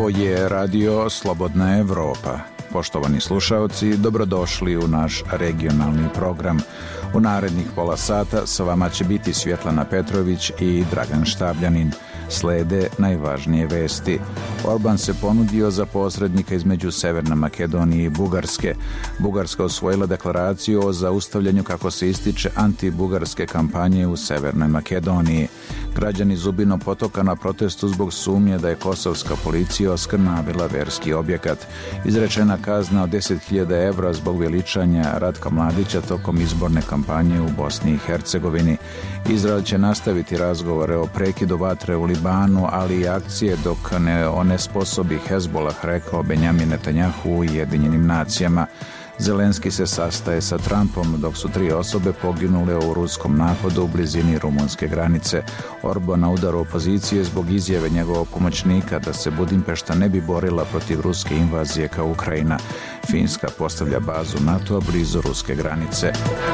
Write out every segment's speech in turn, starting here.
Ovo je radio Slobodna Evropa. Poštovani slušaoci, dobrodošli u naš regionalni program. U narednih pola sata sa vama će biti Svjetlana Petrović i Dragan Štabljanin. Slede najvažnije vesti. Orban se ponudio za posrednika između Severne Makedonije i Bugarske. Bugarska osvojila deklaraciju o zaustavljanju, kako se ističe, anti-bugarske kampanje u Severnoj Makedoniji. Građani Zubinog Potoka na protestu zbog sumnje da je kosovska policija oskrnavila verski objekat. Izrečena kazna od 10.000 evra zbog veličanja Ratka Mladića tokom izborne kampanje u Bosni i Hercegovini. Izrael će nastaviti razgovore o prekidu vatre u Libanu, ali i akcije dok ne onesposobi Hezbolah, rekao Benjamin Netanjahu u Ujedinjenim nacijama. Zelenski se sastaje sa Trumpom, dok su 3 osobe poginule u ruskom napadu u blizini rumunske granice. Orban na udaru opozicije zbog izjave njegovog pomoćnika da se Budimpešta ne bi borila protiv ruske invazije kao Ukrajina. Finska postavlja bazu NATO-a blizu ruske granice.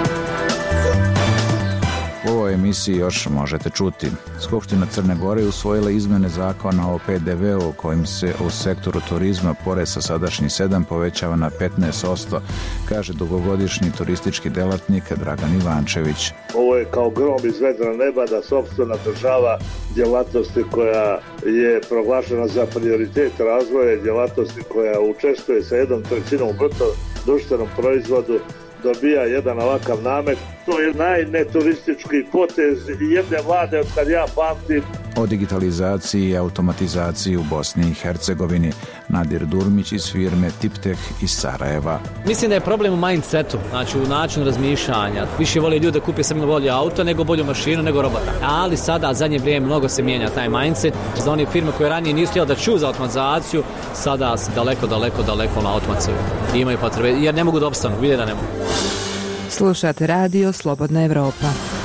U ovoj emisiji još možete čuti. Skupština Crne Gore usvojila izmene zakona o PDV-u kojim se u sektoru turizma porez sa sadašnjih 7 povećava na 15%, kaže dugogodišnji turistički delatnik Dragan Ivančević. Ovo je kao grom iz vedra neba da sopstvena država djelatnosti koja je proglašena za prioritet razvoja, djelatnosti koja učestvuje sa 1/3 bruto društvenom proizvodu, dobija jedan ovakav namet. To je najneturistički potez jedne vlade od kad ja pamtim. O digitalizaciji i automatizaciji u Bosni i Hercegovini. Nadir Durmić iz firme Tipteh iz Sarajeva. Mislim da je problem u mindsetu, znači u načinu razmišljanja. Više vole ljudi da kupe samo bolje auto, nego bolju mašinu, nego robota. Ali sada, zadnje vrijeme, mnogo se mijenja taj mindset. Za one firme koje ranije nisu htjeli da čuju za automatizaciju, sada se daleko na automaciju. Imaju potrebe, jer ne mogu da opstanu, vide da ne mogu. Slušate radio Slobodna Evropa.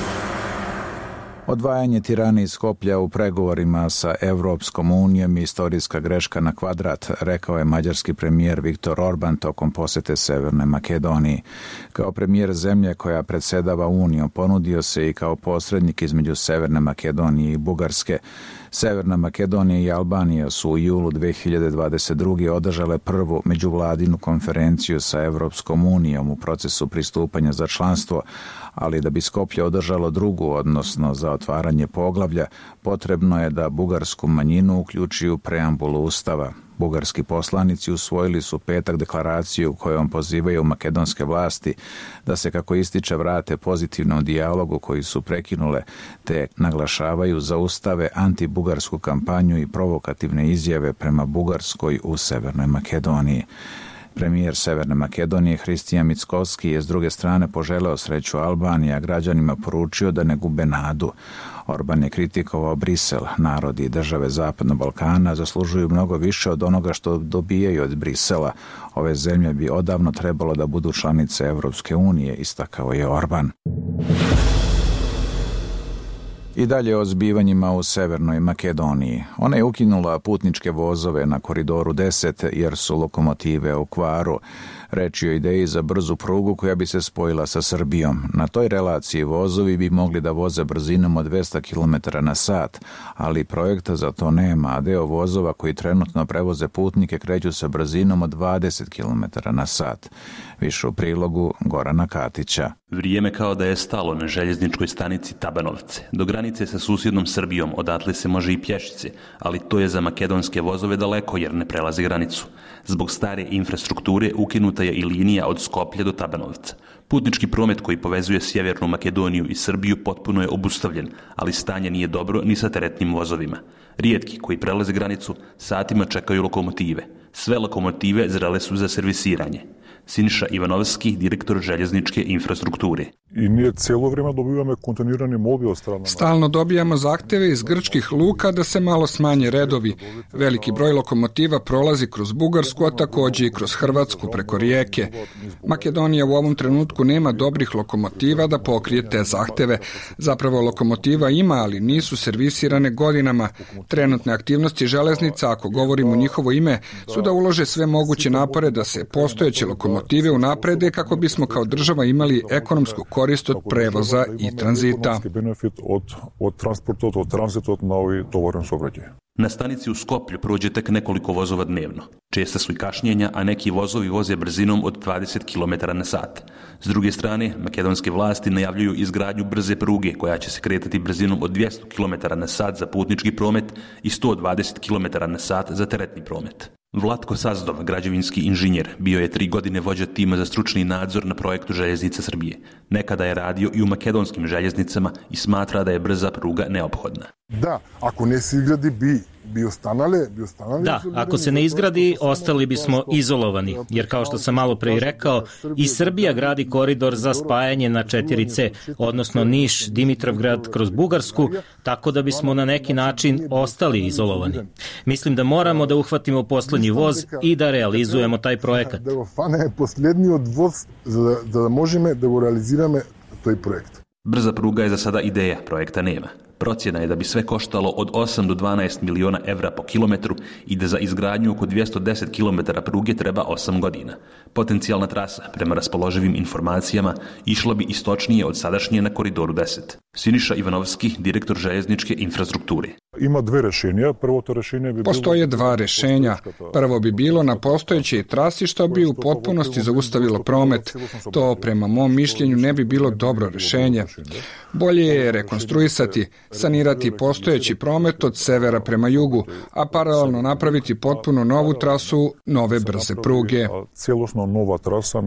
Odvajanje Tirane i Skoplja u pregovorima sa Evropskom unijom je istorijska greška na kvadrat, rekao je mađarski premijer Viktor Orban tokom posjete Severnoj Makedoniji. Kao premijer zemlje koja predsjedava Unijom ponudio se i kao posrednik između Severne Makedonije i Bugarske. Severna Makedonija i Albanija su u julu 2022. održale prvu međuvladinu konferenciju sa Evropskom unijom u procesu pristupanja za članstvo, ali da bi Skoplje održalo drugu, odnosno za otvaranje poglavlja, potrebno je da bugarsku manjinu uključi u preambulu Ustava. Bugarski poslanici usvojili su petak deklaraciju kojom pozivaju makedonske vlasti da se, kako ističe, vrate pozitivnom dijalogu koji su prekinule, te naglašavaju zaustave antibugarsku kampanju i provokativne izjave prema Bugarskoj u Severnoj Makedoniji. Premijer Severne Makedonije Hristijan Mickovski je s druge strane poželeo sreću Albaniji, a građanima poručio da ne gube nadu. Orban je kritikovao Brisel. Narodi i države Zapadnog Balkana zaslužuju mnogo više od onoga što dobijaju od Brisela. Ove zemlje bi odavno trebalo da budu članice Evropske unije, istakao je Orban. I dalje o zbivanjima u Severnoj Makedoniji. Ona je ukinula putničke vozove na koridoru 10 jer su lokomotive u kvaru. Reč je o ideji za brzu prugu koja bi se spojila sa Srbijom. Na toj relaciji vozovi bi mogli da voze brzinom od 200 km na sat, ali projekta za to nema, a deo vozova koji trenutno prevoze putnike kreću sa brzinom od 20 km na sat. Više u prilogu Gorana Katića. Vrijeme kao da je stalo na željezničkoj stanici Tabanovce. Do granice sa susjednom Srbijom odatle se može i pješice, ali to je za makedonske vozove daleko jer ne prelazi granicu. Zbog stare infrastrukture ukinuta je i linija od Skoplja do Tabanovca. Putnički promet koji povezuje Sjevernu Makedoniju i Srbiju potpuno je obustavljen, ali stanje nije dobro ni sa teretnim vozovima. Rijetki koji prelaze granicu satima čekaju lokomotive. Sve lokomotive zrele su za servisiranje. Siniša Ivanovski, direktor željezničke infrastrukture. I nije cijelo vrijeme dobivamo kontinuirane molbe od strane. Stalno dobijamo zahtjeve iz grčkih luka da se malo smanje redovi. Veliki broj lokomotiva prolazi kroz Bugarsku, a također i kroz Hrvatsku preko rijeke. Makedonija u ovom trenutku nema dobrih lokomotiva da pokrije te zahtjeve. Zapravo lokomotiva ima, ali nisu servisirane godinama. Trenutne aktivnosti železnica, ako govorimo njihovo ime, su da ulože sve moguće napore da se postojeće lokomotive unaprede kako bismo kao država imali ekonomsku korist od prevoza i tranzita. Na stanici u Skoplju prođe tek nekoliko vozova dnevno. Česta su i kašnjenja, a neki vozovi voze brzinom od 20 km na sat. S druge strane, makedonske vlasti najavljuju izgradnju brze pruge koja će se kretati brzinom od 200 km na sat za putnički promet i 120 km na sat za teretni promet. Vlatko Sazdov, građevinski inženjer, bio je 3 godine vođa tima za stručni nadzor na projektu Željeznica Srbije. Nekada je radio i u makedonskim željeznicama i smatra da je brza pruga neophodna. Da, ako ne se izgradi bi ostanale. Da, ako se ne izgradi, ostali bismo izolovani, jer kao što sam malo pre i rekao, i Srbija gradi koridor za spajanje na 4C, odnosno Niš, Dimitrovgrad kroz Bugarsku, tako da bismo na neki način ostali izolovani. Mislim da moramo da uhvatimo poslednji voz i da realizujemo taj projekat. Da fane poslednji voz da možemo da go realiziramo taj projekt. Brza pruga je za sada ideja, projekta nema. Procjena je da bi sve koštalo od 8 do 12 miliona evra po kilometru i da za izgradnju oko 210 km pruge treba 8 godina. Potencijalna trasa, prema raspoloživim informacijama, išla bi istočnije od sadašnje na koridoru 10. Siniša Ivanovski, direktor željezničke infrastrukture. Ima dve rešenja. Prvo to rešenje bi bilo... Postoje dva rešenja. Prvo bi bilo na postojećoj trasi što bi u potpunosti zaustavilo promet. To prema mom mišljenju ne bi bilo dobro rešenje. Bolje je rekonstruisati, sanirati postojeći promet od severa prema jugu, a paralelno napraviti potpuno novu trasu nove brze pruge. Celosno nova trasa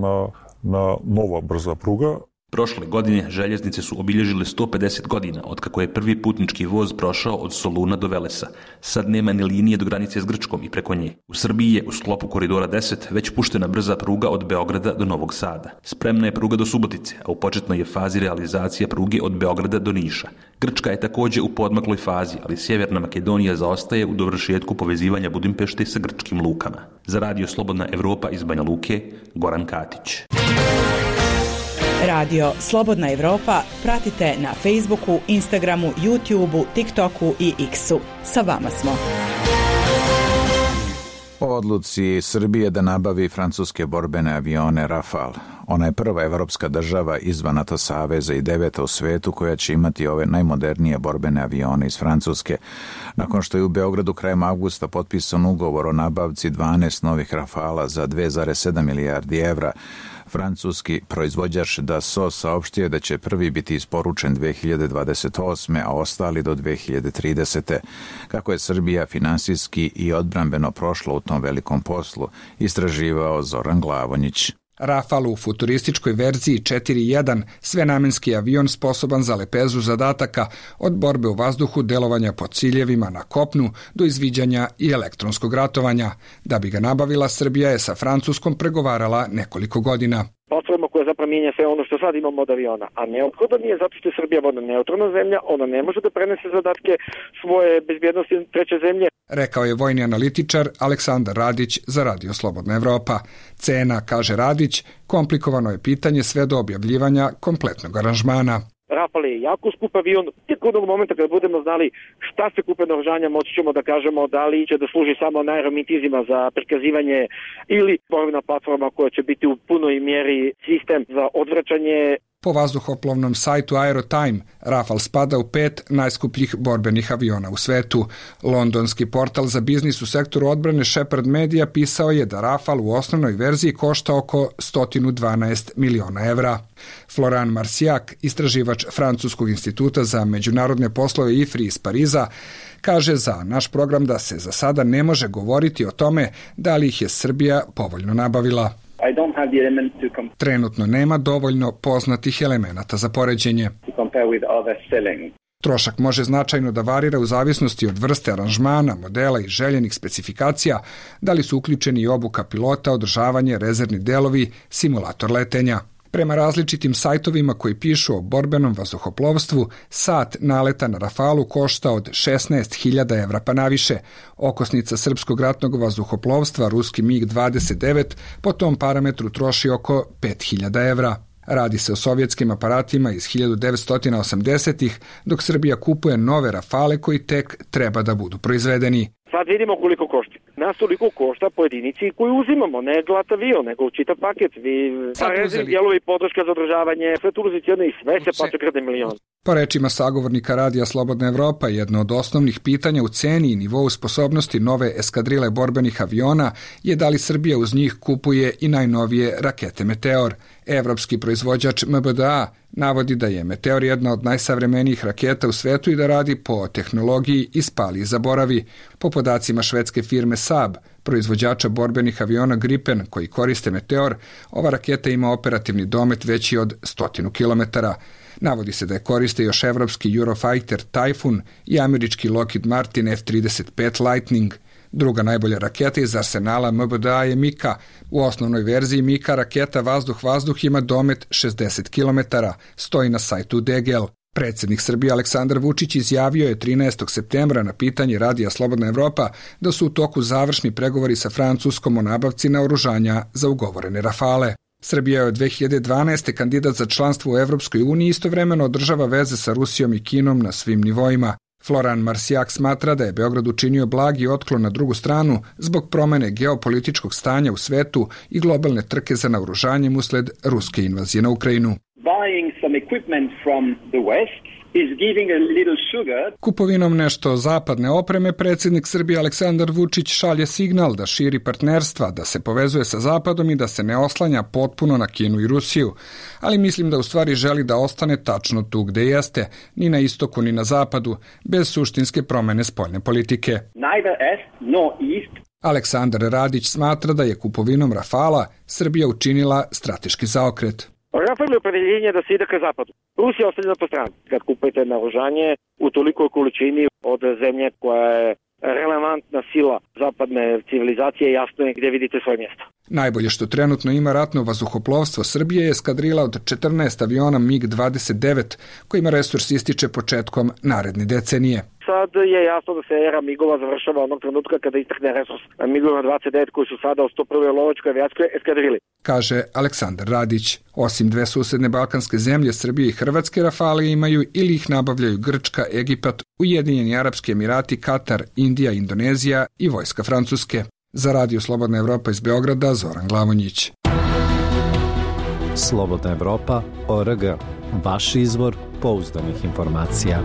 na nova brza pruga. Prošle godine željeznice su obilježile 150 godina od kako je prvi putnički voz prošao od Soluna do Velesa. Sad nema ni linije do granice s Grčkom i preko nje. U Srbiji je u sklopu koridora 10 već puštena brza pruga od Beograda do Novog Sada. Spremna je pruga do Subotice, a u početnoj je fazi realizacija pruge od Beograda do Niša. Grčka je također u poodmakloj fazi, ali Sjeverna Makedonija zaostaje u dovršetku povezivanja Budimpešte sa grčkim lukama. Za Radio Slobodna Evropa iz Banja Luke, Goran Katić. Radio Slobodna Evropa pratite na Facebooku, Instagramu, YouTubeu, TikToku i X-u. Sa vama smo. O odluci Srbije da nabavi francuske borbene avione Rafale. Ona je prva evropska država izvan NATO saveza i 9. u svetu koja će imati ove najmodernije borbene avione iz Francuske. Nakon što je u Beogradu krajem avgusta potpisan ugovor o nabavci 12 novih Rafala za 2,7 milijardi evra, francuski proizvođač Dassault saopštio da će prvi biti isporučen 2028. a ostali do 2030. Kako je Srbija finansijski i odbrambeno prošla u tom velikom poslu, istraživao Zoran Glavonjić. Rafale u futurističkoj verziji 4.1, svenamenski avion sposoban za lepezu zadataka, od borbe u vazduhu, delovanja po ciljevima na kopnu do izviđanja i elektronskog ratovanja. Da bi ga nabavila, Srbija je sa Francuskom pregovarala nekoliko godina. Platforma koja zapravo mijenja sve ono što sad imamo od aviona, a neophodno nije zato što je Srbija vodna neutralna zemlja, ona ne može da prenese zadatke svoje bezbjednosti treće zemlje. Rekao je vojni analitičar Aleksandar Radić za Radio Slobodna Evropa. Cena, kaže Radić, komplikovano je pitanje sve do objavljivanja kompletnog aranžmana. Rafale je jako skup avion. Tek onog momenta kada budemo znali šta se kupe naoružanja, moći ćemo da kažemo da li će da služi samo na aeromitizima za prikazivanje ili borbena platforma koja će biti u punoj mjeri sistem za odvraćanje. Po vazduhoplovnom sajtu Aerotime, Rafale spada u 5 najskupljih borbenih aviona u svetu. Londonski portal za biznis u sektoru odbrane Shepard Media pisao je da Rafale u osnovnoj verziji košta oko 112 miliona evra. Florent Marciac, istraživač Francuskog instituta za međunarodne poslove IFRI iz Pariza, kaže za naš program da se za sada ne može govoriti o tome da li ih je Srbija povoljno nabavila. Trenutno nema dovoljno poznatih elemenata za poređenje. Trošak može značajno da varira u zavisnosti od vrste aranžmana, modela i željenih specifikacija, da li su uključeni i obuka pilota, održavanje, rezervni delovi, simulator letenja. Prema različitim sajtovima koji pišu o borbenom vazduhoplovstvu, sat naleta na Rafalu košta od 16.000 evra pa naviše. Okosnica srpskog ratnog vazduhoplovstva, ruski MiG-29, po tom parametru troši oko 5.000 evra. Radi se o sovjetskim aparatima iz 1980-ih, dok Srbija kupuje nove Rafale koji tek treba da budu proizvedeni. Sa Sad vidimo koliko košta. Nas toliko košta po jedinici koju uzimamo, ne glat avion, nego čitav paket. Rezervni dijelovi i podrška za održavanje, sve turzicijone i sve se plaća krede milion. Po rečima sagovornika Radija Slobodna Evropa, jedno od osnovnih pitanja u ceni i nivou sposobnosti nove eskadrile borbenih aviona je da li Srbija uz njih kupuje i najnovije rakete Meteor. Evropski proizvođač MBDA navodi da je Meteor jedna od najsavremenijih raketa u svetu i da radi po tehnologiji ispali i zaboravi. Po podacima švedske firme Saab, proizvođača borbenih aviona Gripen koji koriste Meteor, ova raketa ima operativni domet veći od 100 km. Navodi se da je koriste još evropski Eurofighter Typhoon i američki Lockheed Martin F-35 Lightning. Druga najbolja raketa iz arsenala MBDA je Mika. U osnovnoj verziji Mika raketa vazduh-vazduh ima domet 60 km, stoji na sajtu DGL. Predsjednik Srbije Aleksandar Vučić izjavio je 13. septembra na pitanje Radija Slobodna Evropa da su u toku završni pregovori sa Francuskom o nabavci naoružanja za ugovorene Rafale. Srbija je od 2012. kandidat za članstvo u Evropskoj uniji, istovremeno održava veze sa Rusijom i Kinom na svim nivoima. Floran Marsijak smatra da je Beograd učinio blagi otklon na drugu stranu zbog promene geopolitičkog stanja u svetu i globalne trke za naoružanjem usled ruske invazije na Ukrajinu. Kupovinom nešto zapadne opreme predsjednik Srbije Aleksandar Vučić šalje signal da širi partnerstva, da se povezuje sa Zapadom i da se ne oslanja potpuno na Kinu i Rusiju. Ali mislim da u stvari želi da ostane tačno tu gde jeste, ni na istoku ni na zapadu, bez suštinske promene spoljne politike. Aleksandar Radić smatra da je kupovinom Rafala Srbija učinila strateški zaokret. Rafal je opredeljenje da se ide ka zapadu. Rusija ostavljena po strani. Kad kupujete naoružanje u tolikoj količini od zemlje koja je relevantna sila zapadne civilizacije, jasno je gdje vidite svoje mjesto. Najbolje što trenutno ima ratno vazduhoplovstvo Srbije je eskadrila od 14 aviona MiG-29, kojima resurs ističe početkom naredne decenije. Sad je jasno da se era MiG-ova završava onog trenutka kada istekne resurs MiG-ova 29 koji su sada u 101. lovačkoj avijačkoj eskadrili, kaže Aleksandar Radić. Osim dve susedne balkanske zemlje, Srbije i Hrvatske, Rafale imaju ili ih nabavljaju Grčka, Egipat, Ujedinjeni Arapski Emirati, Katar, Indija, Indonezija i vojska Francuske. Za Radio Slobodna Evropa iz Beograda, Zoran Glavonjić. Slobodna Evropa.org. Vaš izvor pouzdanih informacija.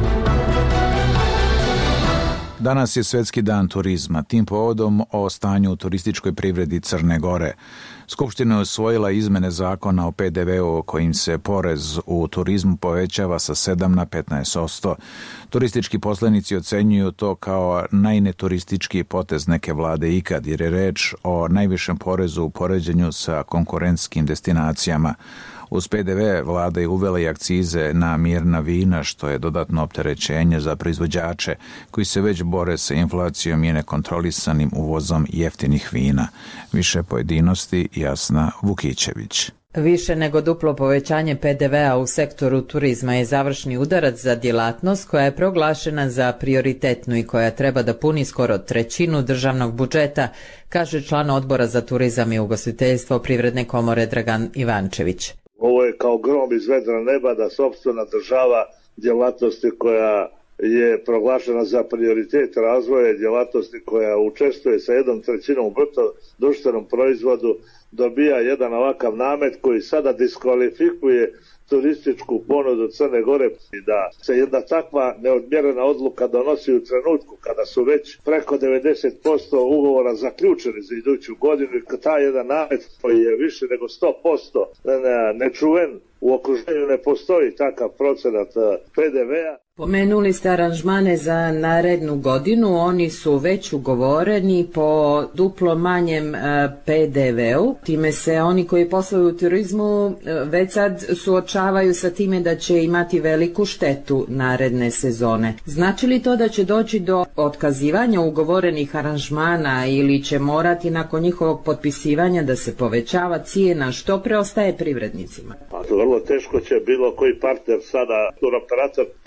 Danas je Svetski dan turizma. Tim povodom o stanju u turističkoj privredi Crne Gore. Skupština je usvojila izmene zakona o PDV-u kojim se porez u turizmu povećava sa 7 na 15%. Turistički poslenici ocenjuju to kao najneturistički potez neke vlade ikad, jer je reč o najvišem porezu u poređenju sa konkurentskim destinacijama. Uz PDV vlada je uvela i akcize na mirna vina, što je dodatno opterećenje za proizvođače koji se već bore sa inflacijom i nekontrolisanim uvozom jeftinih vina. Više pojedinosti Jasna Vukićević. Više nego duplo povećanje PDV-a u sektoru turizma je završni udarac za djelatnost koja je proglašena za prioritetnu i koja treba da puni skoro trećinu državnog budžeta, kaže član odbora za turizam i ugostiteljstvo Privredne komore Dragan Ivančević. Ovo je kao grom iz vedra neba da sopstvena država djelatnosti koja je proglašena za prioritet razvoja, djelatnosti koja učestvuje sa 1/3 u bruto društvenom proizvodu, dobija jedan ovakav namet koji sada diskvalifikuje turističku ponudu Crne Gore i da se jedna takva neodmjerena odluka donosi u trenutku kada su već preko 90% ugovora zaključeni za iduću godinu i taj jedan namet koji je više nego 100% nečuven, u okruženju ne postoji takav procenat PDV-a. Pomenuli ste aranžmane za narednu godinu, oni su već ugovoreni po duplo manjem PDV-u. Time se oni koji posluju u turizmu već sad suočavaju sa time da će imati veliku štetu naredne sezone. Znači li to da će doći do otkazivanja ugovorenih aranžmana ili će morati nakon njihovog potpisivanja da se povećava cijena? Što preostaje privrednicima? Vrlo teško će bilo koji partner sada, turoperator, prihvatiti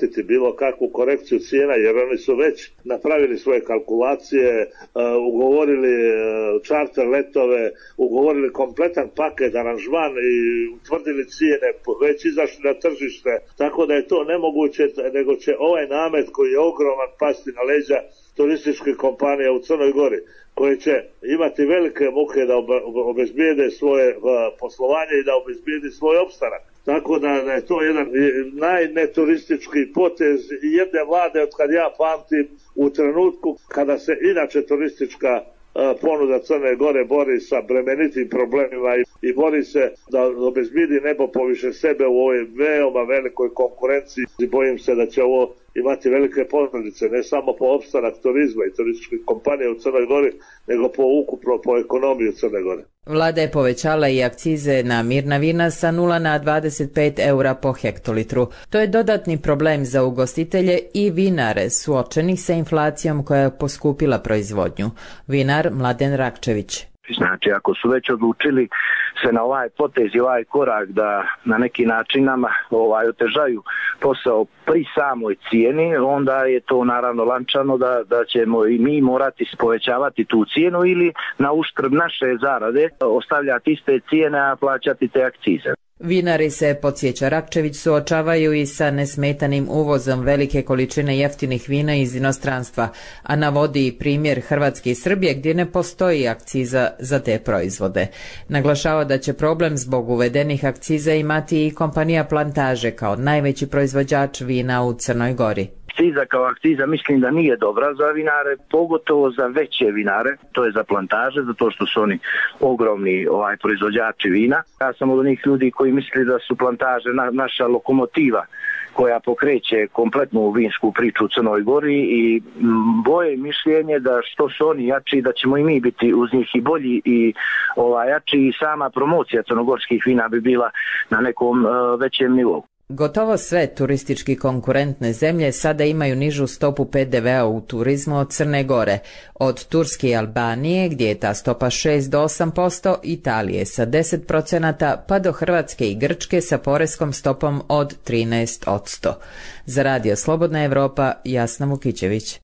prihvatiti bilo kakvu korekciju cijena, jer oni su već napravili svoje kalkulacije, ugovorili čarter letove, ugovorili kompletan paket, aranžman i utvrdili cijene, već izašli na tržište, tako da je to nemoguće, nego će ovaj namet koji je ogroman pasti na leđa turističkih kompanija u Crnoj Gori, koje će imati velike muke da obezbijede svoje poslovanje i da obezbijedi svoj opstanak. Tako da je to jedan najneturistički potez jedne vlade od kad ja pamtim, u trenutku kada se inače turistička ponuda Crne Gore bori sa bremenitim problemima i bori se da obezbijedi nebo poviše sebe u ovoj veoma velikoj konkurenciji. Bojim se da će ovo imati velike posljedice, ne samo po opstanak turizma i turističkih kompanija u Crnoj Gori, nego ukupno po ekonomiju Crne Gore. Vlada je povećala i akcize na mirna vina sa 0 na 25 eura po hektolitru. To je dodatni problem za ugostitelje i vinare suočenih sa inflacijom koja je poskupila proizvodnju. Vinar Mladen Rakčević. Znači, ako su već odlučili se na ovaj potez i ovaj korak da na neki način nama otežaju posao pri samoj cijeni, onda je to naravno lančano da ćemo i mi morati povećavati tu cijenu ili na uštrb naše zarade ostavljati iste cijene, a plaćati te akcize. Vinari se, podsjeća Rakčević, suočavaju i sa nesmetanim uvozom velike količine jeftinih vina iz inostranstva, a navodi i primjer Hrvatske i Srbije gdje ne postoji akciza za te proizvode. Naglašava da će problem zbog uvedenih akciza imati i kompanija Plantaže kao najveći proizvođač vina u Crnoj Gori. Akciza kao akciza mislim da nije dobra za vinare, pogotovo za veće vinare, to je za Plantaže, zato što su oni ogromni proizvođači vina. Ja sam od onih ljudi koji misli da su Plantaže naša lokomotiva koja pokreće kompletnu vinsku priču u Crnoj Gori i boje mišljenje da što su oni jači, da ćemo i mi biti uz njih i bolji i jači i sama promocija crnogorskih vina bi bila na nekom većem nivou. Gotovo sve turistički konkurentne zemlje sada imaju nižu stopu PDV-a u turizmu od Crne Gore. Od Turske i Albanije, gdje je ta stopa 6 do 8%, Italije sa 10%, pa do Hrvatske i Grčke sa poreskom stopom od 13%. Za Radio Slobodna Evropa, Jasna Vukićević.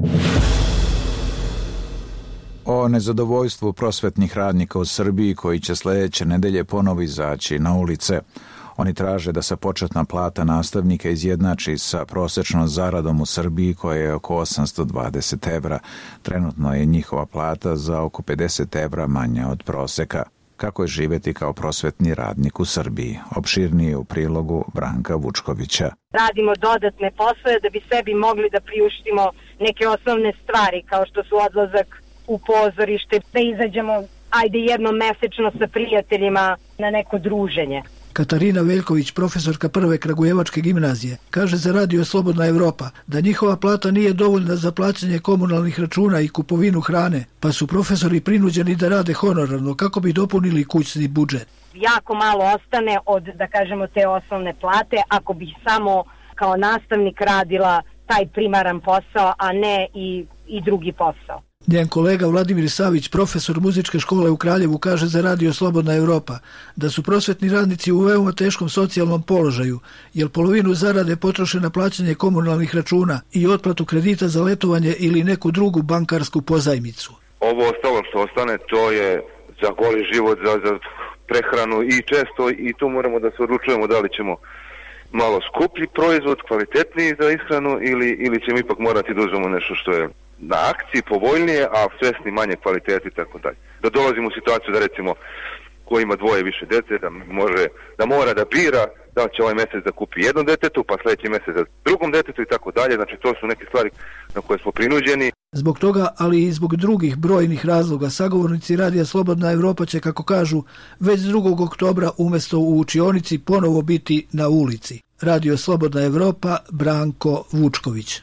O nezadovoljstvu prosvetnih radnika u Srbiji koji će sljedeće nedelje ponovo izaći na ulice. Oni traže da se početna plata nastavnika izjednači sa prosječnom zaradom u Srbiji koja je oko 820 evra. Trenutno je njihova plata za oko 50 evra manja od proseka. Kako je živjeti kao prosvetni radnik u Srbiji? Opširnije u prilogu Branka Vučkovića. Radimo dodatne poslove da bi sebi mogli da priuštimo neke osnovne stvari kao što su odlazak u pozorište, da izađemo jednom mesečno sa prijateljima na neko druženje. Katarina Veljković, profesorka prve Kragujevačke gimnazije, kaže za Radio Slobodna Evropa da njihova plata nije dovoljna za plaćanje komunalnih računa i kupovinu hrane, pa su profesori prinuđeni da rade honorarno kako bi dopunili kućni budžet. Jako malo ostane od, da kažemo, te osnovne plate ako bi samo kao nastavnik radila taj primaran posao, a ne i drugi posao. Njen kolega Vladimir Savić, profesor muzičke škole u Kraljevu, kaže za Radio Slobodna Evropa da su prosvetni radnici u veoma teškom socijalnom položaju, jer polovinu zarade potroše na plaćanje komunalnih računa i otplatu kredita za letovanje ili neku drugu bankarsku pozajmicu. Ovo ostalo što ostane, to je za goli život, za prehranu i često i tu moramo da se odlučujemo da li ćemo malo skuplji proizvod, kvalitetniji za ishranu ili ćemo ipak morati da uzmemo nešto što je na akciji povoljnije, a svesni manje kvalitete i tako dalje. Da dolazimo u situaciju da recimo ko ima dvoje više dece, da mora da bira da će ovaj mjesec da kupi jednom detetu, pa sljedeći mjesec za drugom detetu i tako dalje. Znači to su neke stvari na koje smo prinuđeni. Zbog toga, ali i zbog drugih brojnih razloga, sagovornici Radija Slobodna Evropa će, kako kažu, već 2. oktobra umjesto u učionici ponovo biti na ulici. Radio Slobodna Evropa, Branko Vučković.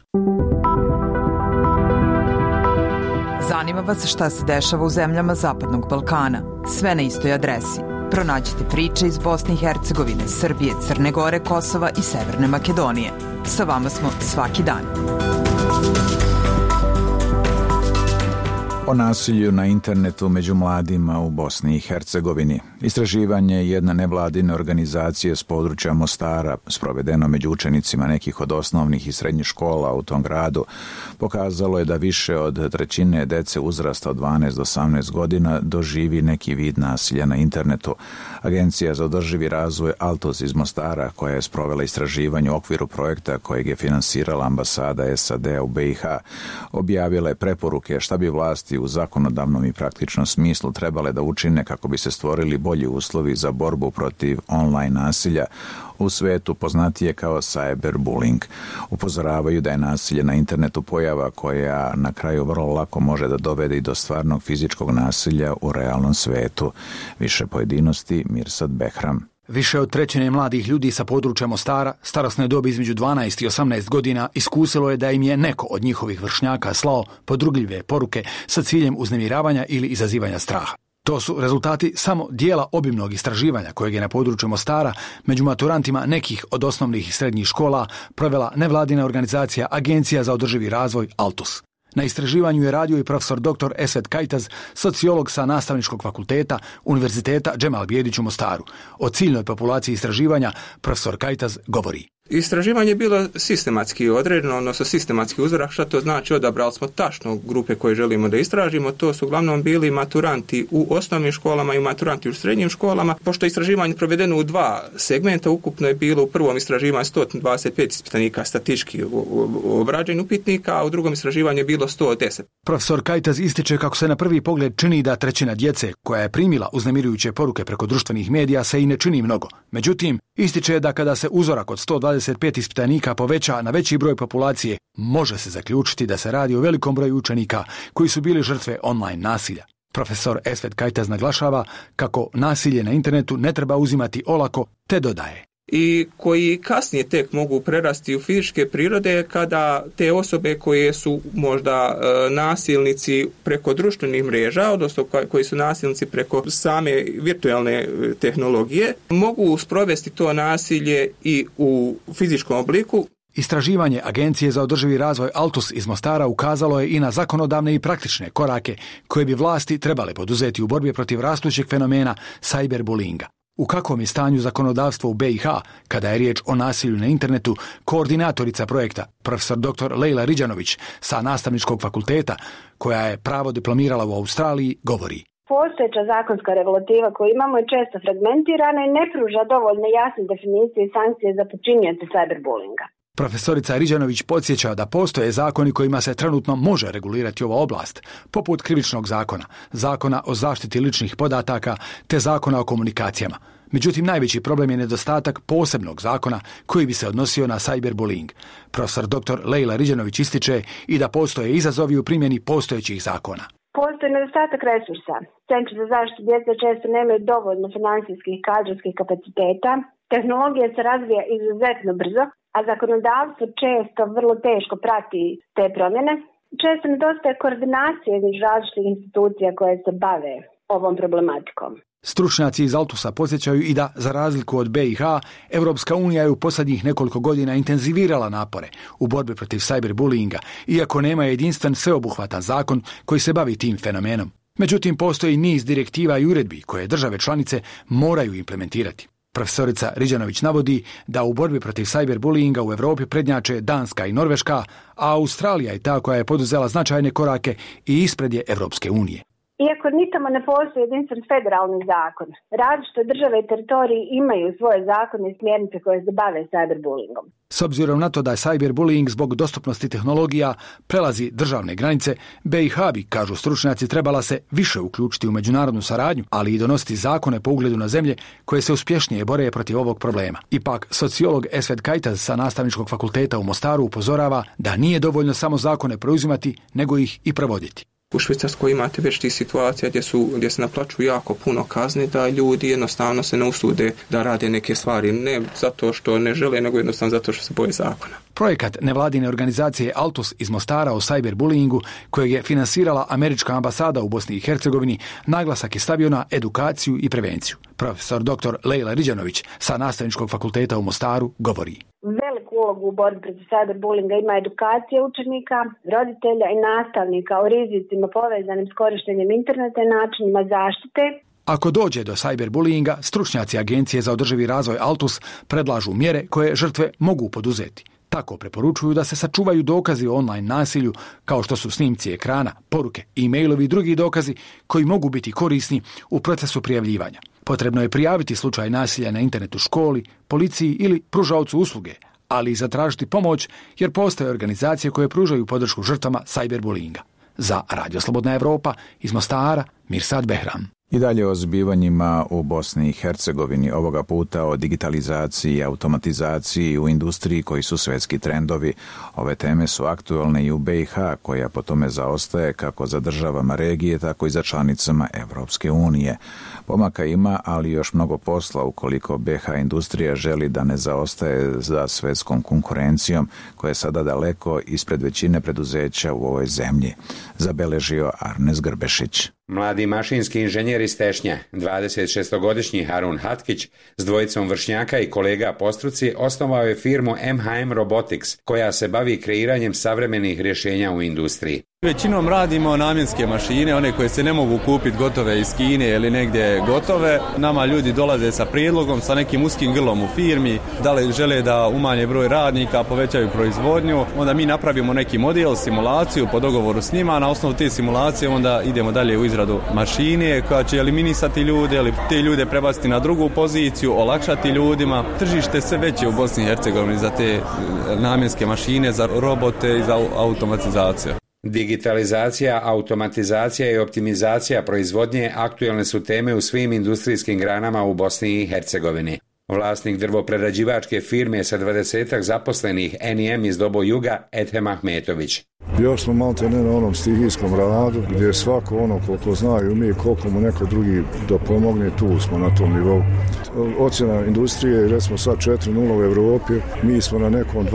Zanima vas šta se dešava u zemljama Zapadnog Balkana? Sve na istoj adresi. Pronađite priče iz Bosne i Hercegovine, Srbije, Crne Gore, Kosova i Severne Makedonije. Sa vama smo svaki dan. O nasilju na internetu među mladima u Bosni i Hercegovini. Istraživanje jedne nevladine organizacije s područja Mostara, sprovedeno među učenicima nekih od osnovnih i srednjih škola u tom gradu, pokazalo je da više od trećine dece uzrasta od 12 do 18 godina doživi neki vid nasilja na internetu. Agencija za održivi razvoj Altos iz Mostara, koja je sprovela istraživanje u okviru projekta kojeg je finansirala ambasada SAD u BiH, objavila je preporuke šta bi vlasti u zakonodavnom i praktičnom smislu trebale da učine kako bi se stvorili bolji uslovi za borbu protiv online nasilja u svetu poznatije kao cyberbullying. Upozoravaju da je nasilje na internetu pojava koja na kraju vrlo lako može da dovede i do stvarnog fizičkog nasilja u realnom svetu. Više pojedinosti Mirsad Behram. Više od trećine mladih ljudi sa područja Mostara, starosne dobi između 12 i 18 godina, iskusilo je da im je neko od njihovih vršnjaka slao podrugljive poruke sa ciljem uznemiravanja ili izazivanja straha. To su rezultati samo dijela obimnog istraživanja kojeg je na području Mostara među maturantima nekih od osnovnih i srednjih škola provela nevladina organizacija Agencija za održivi razvoj Altus. Na istraživanju je radio i profesor dr. Esvet Kajtaz, sociolog sa Nastavničkog fakulteta Univerziteta Džemal Bijedić u Mostaru. O ciljnoj populaciji istraživanja profesor Kajtaz govori. Istraživanje je bilo sistematski određeno, odnosno sistematski uzorak. Šta to znači? Odabrali smo tačno grupe koje želimo da istražimo. To su uglavnom bili maturanti u osnovnim školama i maturanti u srednjim školama. Pošto je istraživanje provedeno u dva segmenta, ukupno je bilo u prvom istraživanju 125 ispitanika statistički obrađenih upitnika, a u drugom istraživanju je bilo 110. Profesor Kajtaz ističe kako se na prvi pogled čini da trećina djece koja je primila uznemirujuće poruke preko društvenih medija se i ne čini mnogo. Međutim, ističe da kada se uzorak od 125 ispitanika poveća na veći broj populacije, može se zaključiti da se radi o velikom broju učenika koji su bili žrtve online nasilja. Profesor Esvet Kajtaz naglašava kako nasilje na internetu ne treba uzimati olako, te dodaje. I koji kasnije tek mogu prerasti u fizičke prirode kada te osobe koje su možda nasilnici preko društvenih mreža, odnosno koji su nasilnici preko same virtualne tehnologije, mogu sprovesti to nasilje i u fizičkom obliku. Istraživanje Agencije za održivi razvoj Altus iz Mostara ukazalo je i na zakonodavne i praktične korake koje bi vlasti trebale poduzeti u borbi protiv rastućeg fenomena cyberbullyinga. U kakvom je stanju zakonodavstvo u BiH kada je riječ o nasilju na internetu, koordinatorica projekta, profesor dr. Lejla Riđanović sa Nastavničkog fakulteta, koja je pravo diplomirala u Australiji, govori. Postojeća zakonska regulativa koju imamo je često fragmentirana i ne pruža dovoljno jasne definicije i sankcije za počinioce cyberbullyinga. Profesorica Riđanović podsjeća da postoje zakoni kojima se trenutno može regulirati ova oblast, poput krivičnog zakona, zakona o zaštiti ličnih podataka te zakona o komunikacijama. Međutim, najveći problem je nedostatak posebnog zakona koji bi se odnosio na cyberbullying. Profesor dr. Lejla Riđanović ističe i da postoje izazovi u primjeni postojećih zakona. Postoji nedostatak resursa. Centri za zaštitu djece često nemaju dovoljno financijskih i kadrovskih kapaciteta. Tehnologija se razvija izuzetno brzo, a zakonodavstvo često vrlo teško prati te promjene. Često nedostaje koordinacije između različitih institucija koje se bave ovom problematikom. Stručnjaci iz Altusa podsjećaju i da, za razliku od BiH, Europska unija je u posljednjih nekoliko godina intenzivirala napore u borbi protiv cyberbullyinga, iako nema jedinstven sveobuhvatan zakon koji se bavi tim fenomenom. Međutim, postoji niz direktiva i uredbi koje države članice moraju implementirati. Profesorica Riđanović navodi da u borbi protiv cyberbullyinga u Europi prednjače Danska i Norveška, a Australija je ta koja je poduzela značajne korake i ispred je Europske unije. Iako ni tamo ne postoji jedinstven federalni zakon, različite države i teritoriji imaju svoje zakone i smjernice koje se bave cyberbullyingom. S obzirom na to da je cyberbullying zbog dostupnosti tehnologija prelazi državne granice, BiH bi, kažu stručnjaci, trebala se više uključiti u međunarodnu saradnju, ali i donositi zakone po ugledu na zemlje koje se uspješnije bore protiv ovog problema. Ipak, sociolog Esvet Kajtaz sa Nastavničkog fakulteta u Mostaru upozorava da nije dovoljno samo zakone preuzimati, nego ih i provoditi. U Švicarskoj imate već tih situacija gdje se naplaćuju jako puno kazni, da ljudi jednostavno se ne usude da rade neke stvari, ne zato što ne žele, nego jednostavno zato što se boje zakona. Projekat nevladine organizacije Altus iz Mostara o cyberbullyingu, kojeg je finansirala američka ambasada u Bosni i Hercegovini, naglasak je stavio na edukaciju i prevenciju. Profesor dr. Lejla Riđanović sa Nastavničkog fakulteta u Mostaru govori. veliku ulogu u borbi protiv cyberbullinga ima edukacija učenika, roditelja i nastavnika o rizicima povezanim s korištenjem interneta i načinima zaštite. Ako dođe do cyberbullyinga, stručnjaci Agencije za održivi razvoj Altus predlažu mjere koje žrtve mogu poduzeti. Tako preporučuju da se sačuvaju dokazi o online nasilju, kao što su snimci ekrana, poruke, e-mailovi i drugi dokazi koji mogu biti korisni u procesu prijavljivanja. Potrebno je prijaviti slučaj nasilja na internetu školi, policiji ili pružaocu usluge, ali i zatražiti pomoć jer postoje organizacije koje pružaju podršku žrtvama cyberbullyinga. Za Radio Slobodna Evropa iz Mostara, Mirsad Behram. I dalje o zbivanjima u Bosni i Hercegovini, ovoga puta o digitalizaciji i automatizaciji u industriji koji su svjetski trendovi. Ove teme su aktualne i u BiH, koja po tome zaostaje kako za državama regije, tako i za članicama Evropske unije. Pomaka ima, ali još mnogo posla ukoliko BiH industrija želi da ne zaostaje za svjetskom konkurencijom, koja je sada daleko ispred većine preduzeća u ovoj zemlji, zabeležio Arnes Grbešić. Mladi mašinski inženjer iz Tešnja, 26-godišnji Harun Hatkić, s dvojicom vršnjaka i kolega po struci osnovao je firmu MHM Robotics, koja se bavi kreiranjem savremenih rješenja u industriji. Većinom radimo namjenske mašine, one koje se ne mogu kupiti gotove iz Kine ili negdje gotove. Nama ljudi dolaze sa prijedlogom, sa nekim uskim grlom u firmi, da li žele da umanje broj radnika, povećaju proizvodnju. Onda mi napravimo neki model, simulaciju po dogovoru s njima, na osnovu te simulacije onda idemo dalje u izradu mašine koja će eliminisati ljude ili te ljude prebaciti na drugu poziciju, olakšati ljudima. Tržište sve veće u Bosni i Hercegovini za te namjenske mašine, za robote i za automatizaciju. Digitalizacija, automatizacija i optimizacija proizvodnje aktuelne su teme u svim industrijskim granama u Bosni i Hercegovini. Vlasnik drvoprerađivačke firme sa 20-ak zaposlenih NIM iz Dobo Juga, Ethem Ahmetović. Još smo malte ne na onom stihijskom radu, gdje svako ono koliko zna i umije, koliko mu neko drugi da pomogne, tu smo na tom nivou. Ocjena industrije je recimo sad 4.0 u Evropi, mi smo na nekom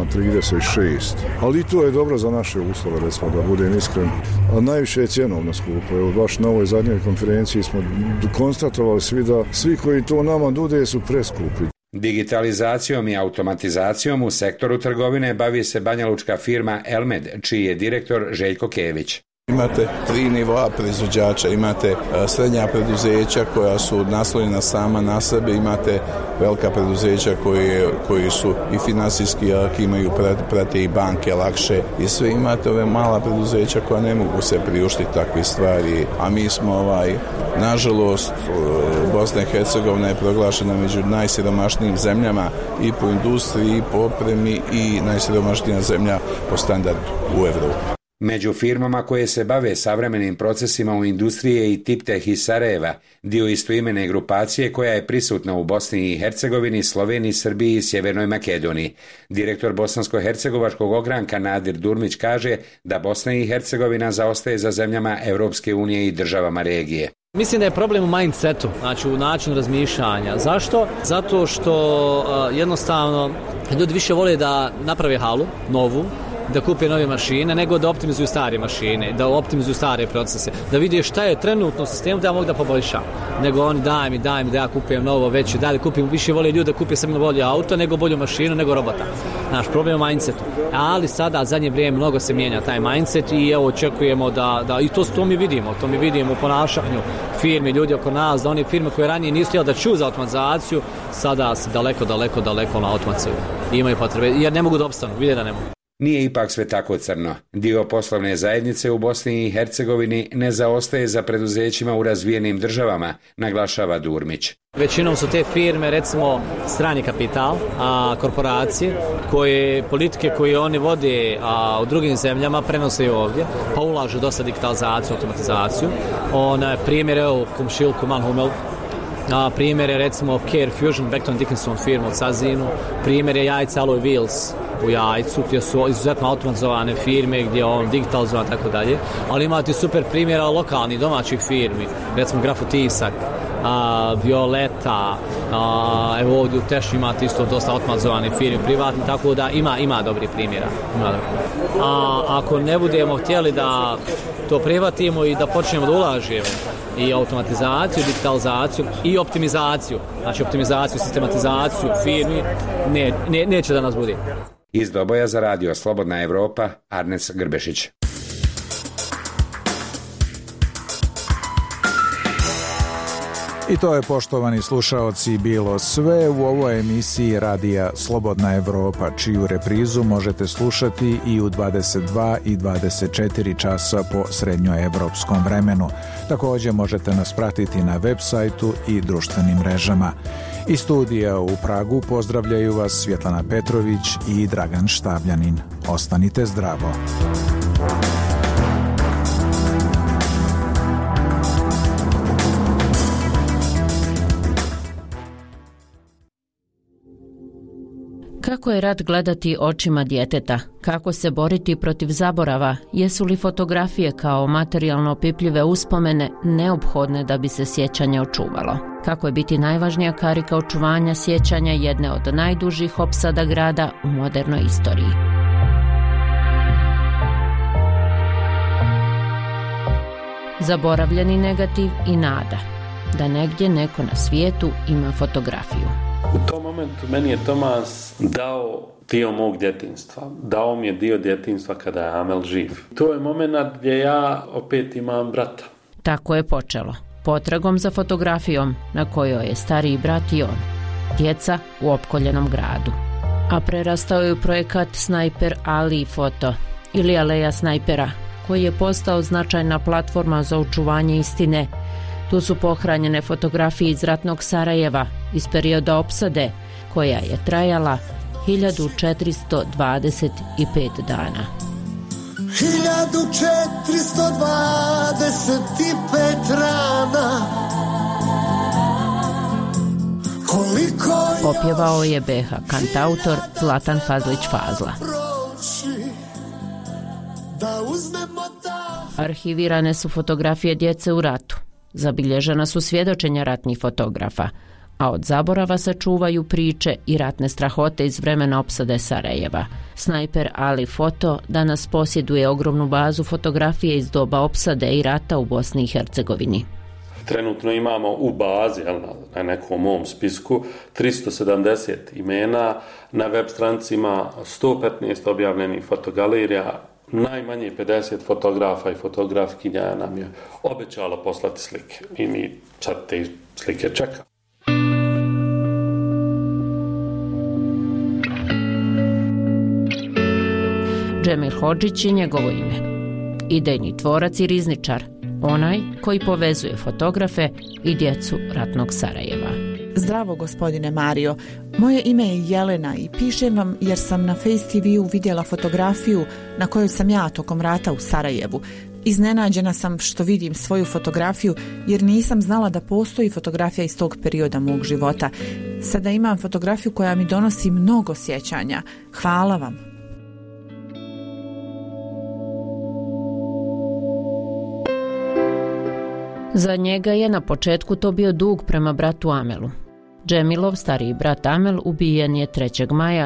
2,36. Ali i to je dobro za naše uslove, recimo, da budem iskren. A najviše je cjenovno skupo. Evo, baš na ovoj zadnjoj konferenciji smo konstatovali svi da svi koji to nama nude su preskupi. Digitalizacijom i automatizacijom u sektoru trgovine bavi se banjalučka firma Elmed, čiji je direktor Željko Kević. Imate 3 nivoa proizvođača, imate srednja preduzeća koja su naslonjena sama na sebe, imate velika preduzeća koji su i finansijski jaki, imaju prate i banke lakše i sve, imate ove mala preduzeća koja ne mogu se priuštiti takve stvari, a mi smo nažalost Bosna i Hercegovina je proglašena među najsiromašnijim zemljama i po industriji i po opremi i najsiromašnija zemlja po standardu u Evropi. Među firmama koje se bave savremenim procesima u industriji je i Tipteh iz Sarajeva, dio istoimene grupacije koja je prisutna u Bosni i Hercegovini, Sloveniji, Srbiji i Sjevernoj Makedoniji. Direktor bosansko-hercegovačkog ogranka Nadir Durmić kaže da Bosna i Hercegovina zaostaje za zemljama Evropske unije i državama regije. Mislim da je problem u mindsetu, znači u načinu razmišljanja. Zašto? Zato što jednostavno ljudi više vole da naprave halu, novu, da kupe nove mašine, nego da optimizuju stare mašine, da optimizuju stare procese, da vidi šta je trenutno u sistemu da ja mogu da poboljšam. Nego oni daj mi da ja kupujem novo, veće, da kupim, više vole ljudi da kupe samo bolje auto, nego bolju mašinu, nego robota. Naš problem je mindsetu. Ali sada, zadnje vrijeme, mnogo se mijenja taj mindset i evo očekujemo da i to mi vidimo u ponašanju firmi, ljudi oko nas, da one firme koje ranije nisu htjeli da čuju za automatizaciju, sada se daleko na automatizaciju. Imaju potrebe, jer ne mogu da opstanu, vide da ne mogu. Nije ipak sve tako crno. Dio poslovne zajednice u Bosni i Hercegovini ne zaostaje za preduzećima u razvijenim državama, naglašava Durmić. Većinom su te firme, recimo, strani kapital, korporacije, politike koje oni vode u drugim zemljama prenose i ovdje, pa ulažu dosta digitalizaciju, automatizaciju. Primjer je u komšilku Manhumel, primjer je recimo Care Fusion, Beckton Dickinson firma u Cazinu, primjer je jajca Alloy Wheels u Jajcu, gdje su izuzetno automatizovane firme, gdje je on digitalizovan, tako dalje, ali imate super primjera lokalnih domaćih firmi, recimo Grafotisak, Violeta, evo ovdje u Tešnju imate isto dosta automatizovane firme privatne, tako da ima dobri primjera. A ako ne budemo htjeli da to prihvatimo i da počnemo da ulažemo i automatizaciju, digitalizaciju i optimizaciju. Znači optimizaciju, sistematizaciju firmi neće da nas budi. Iz Doboja za radio Slobodna Evropa, Arnes Grbešić. I to je, poštovani slušaoci, bilo sve u ovoj emisiji radija Slobodna Evropa, čiju reprizu možete slušati i u 22 i 24 časa po srednjoevropskom vremenu. Također možete nas pratiti na web sajtu i društvenim mrežama. Iz studija u Pragu pozdravljaju vas Svjetlana Petrović i Dragan Štabljanin. Ostanite zdravo. Kako je rat gledati očima djeteta? Kako se boriti protiv zaborava? Jesu li fotografije kao materijalno opipljive uspomene neophodne da bi se sjećanje očuvalo? Kako je biti najvažnija karika očuvanja sjećanja jedne od najdužih opsada grada u modernoj istoriji? Zaboravljeni negativ i nada da negdje neko na svijetu ima fotografiju. U tom momentu meni je Tomas dao dio mog djetinjstva. Dao mi je dio djetinjstva kada je Amel živ. To je moment gdje ja opet imam brata. Tako je počelo. Potragom za fotografijom na kojoj je stariji brat i on. Djeca u opkoljenom gradu. A prerastao je u projekat Snajper Ali Foto ili Aleja snajpera, koji je postao značajna platforma za očuvanje istine. Tu su pohranjene fotografije iz ratnog Sarajeva iz perioda opsade, koja je trajala 1425 dana. 1425 rana. Opjevao je BH kantautor Zlatan Fazlić Fazla. Arhivirane su fotografije djece u ratu. Zabilježena su svjedočenja ratnih fotografa, a od zaborava se čuvaju priče i ratne strahote iz vremena opsade Sarajeva. Snajper Ali Foto danas posjeduje ogromnu bazu fotografije iz doba opsade i rata u Bosni i Hercegovini. Trenutno imamo u bazi, na nekom mom spisku, 370 imena, na web stranicima 115 objavljenih fotogalerija, najmanje 50 fotografa i fotografkinja nam je obećalo poslati slike i mi sad te slike čekamo. Džemil Hodžić je njegovo ime. Idejni tvorac i rizničar, onaj koji povezuje fotografe i djecu ratnog Sarajeva. Zdravo, gospodine Mario. Moje ime je Jelena i pišem vam jer sam na Face TV-u vidjela fotografiju na kojoj sam ja tokom rata u Sarajevu. Iznenađena sam što vidim svoju fotografiju jer nisam znala da postoji fotografija iz tog perioda mog života. Sada imam fotografiju koja mi donosi mnogo sjećanja. Hvala vam. Za njega je na početku to bio dug prema bratu Amelu. Džemilov stariji brat Amel ubijen je 3. maja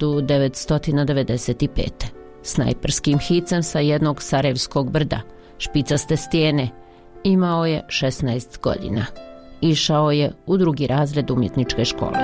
1995. Snajperskim hicem sa jednog sarajevskog brda, špicaste stijene. Imao je 16 godina. Išao je u 2. razred umjetničke škole.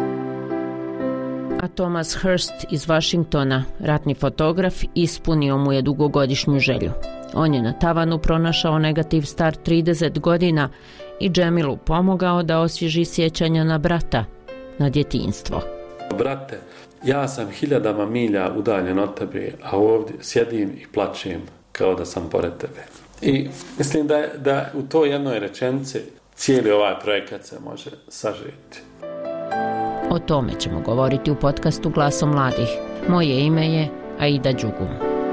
A Thomas Hurst iz Washingtona, ratni fotograf, ispunio mu je dugogodišnju želju. On je na tavanu pronašao negativ star 30 godina i Džemilu pomogao da osvježi sjećanja na brata, na djetinjstvo. Brate, ja sam 1000 milja udaljen od tebe, a ovdje sjedim i plačem kao da sam pored tebe. I mislim da u toj jednoj rečenici cijeli ovaj projekat se može sažeti. O tome ćemo govoriti u podcastu Glasom mladih. Moje ime je Aida Đugum.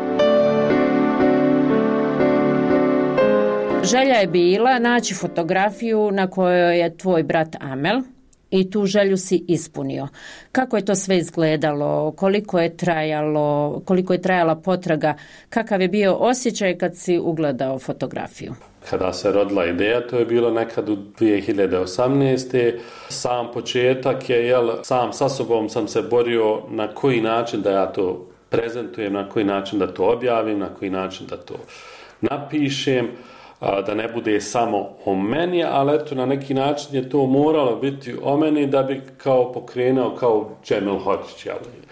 Želja je bila naći fotografiju na kojoj je tvoj brat Amel i tu želju si ispunio. Kako je to sve izgledalo, koliko je trajala potraga, kakav je bio osjećaj kad si ugledao fotografiju? Kada se rodila ideja, to je bilo nekad u 2018. Sam početak je, sam sa sobom sam se borio na koji način da ja to prezentujem, na koji način da to objavim, na koji način da to napišem. da ne bude samo o meni, ali eto na neki način je to moralo biti o meni da bi kao pokrenuo kao Džemil Hođić,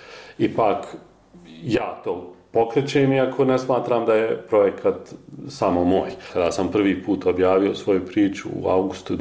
ipak ja to pokrećem, iako ne smatram da je projekat samo moj. Kada sam prvi put objavio svoju priču u augustu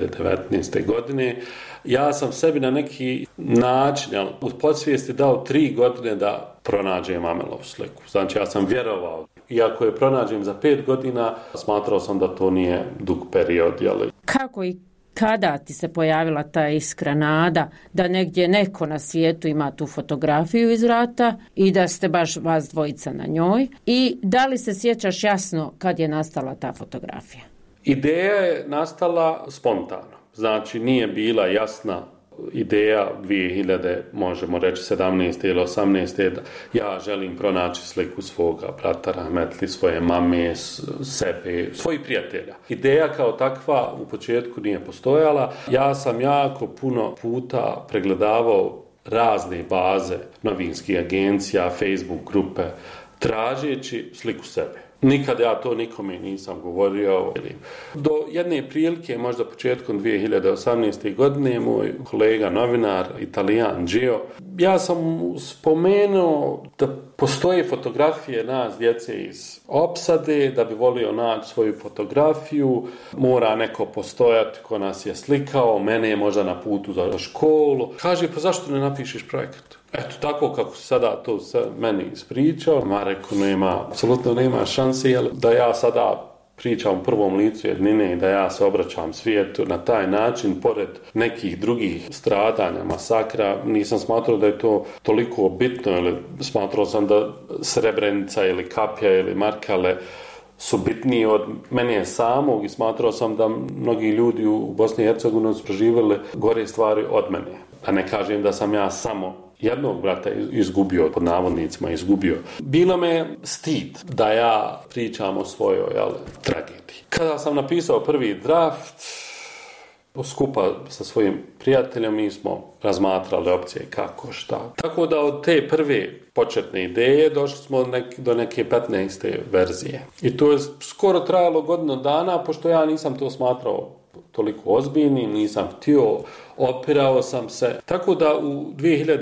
2019. godine, ja sam sebi na neki način, u podsvijesti dao 3 godine da pronađem Amelovu sliku. Znači, ja sam vjerovao. Iako je pronađem za 5 godina, smatrao sam da to nije dug period. Kako i kada ti se pojavila ta iskra nada da negdje neko na svijetu ima tu fotografiju iz rata i da ste baš vas dvojica na njoj? I da li se sjećaš jasno kad je nastala ta fotografija? Ideja je nastala spontano. Znači, nije bila jasna ideja 2000, možemo reći 17. ili 18. da ja želim pronaći sliku svoga brata Rahmetli, svoje mame, sebe, svojih prijatelja. Ideja kao takva u početku nije postojala. Ja sam jako puno puta pregledavao razne baze novinskih agencija, Facebook grupe, tražeći sliku sebe. Nikad ja to nikome nisam govorio. Do jedne prilike, možda početkom 2018. godine, moj kolega novinar, Italijan Gio, ja sam spomenuo da postoje fotografije nas, djece iz opsade, da bi volio naći svoju fotografiju, mora neko postojati ko nas je slikao, mene je možda na putu za školu. Kaže, pa zašto ne napišeš projekat? Eto, tako kako se sada to meni ispričao, ma rekao, apsolutno nema šanse, da ja sada pričam u prvom licu jednine i da ja se obraćam svijetu na taj način, pored nekih drugih stradanja, masakra, nisam smatrao da je to toliko bitno, ili smatrao sam da Srebrenica ili Kapja ili Markale su bitniji od mene samog i smatrao sam da mnogi ljudi u Bosni i Hercegovini su proživjeli gore stvari od mene. A ne kažem da sam ja samo jednog brata izgubio, pod navodnicima izgubio. Bilo me stid da ja pričam o svojoj tragediji. Kada sam napisao prvi draft, skupa sa svojim prijateljom, mi smo razmatrali opcije kako, šta. Tako da od te prve početne ideje došli smo do neke 15. verzije. I to je skoro trajalo godinu dana, pošto ja nisam to smatrao toliko ozbiljnim, nisam htio, opirao sam se. Tako da u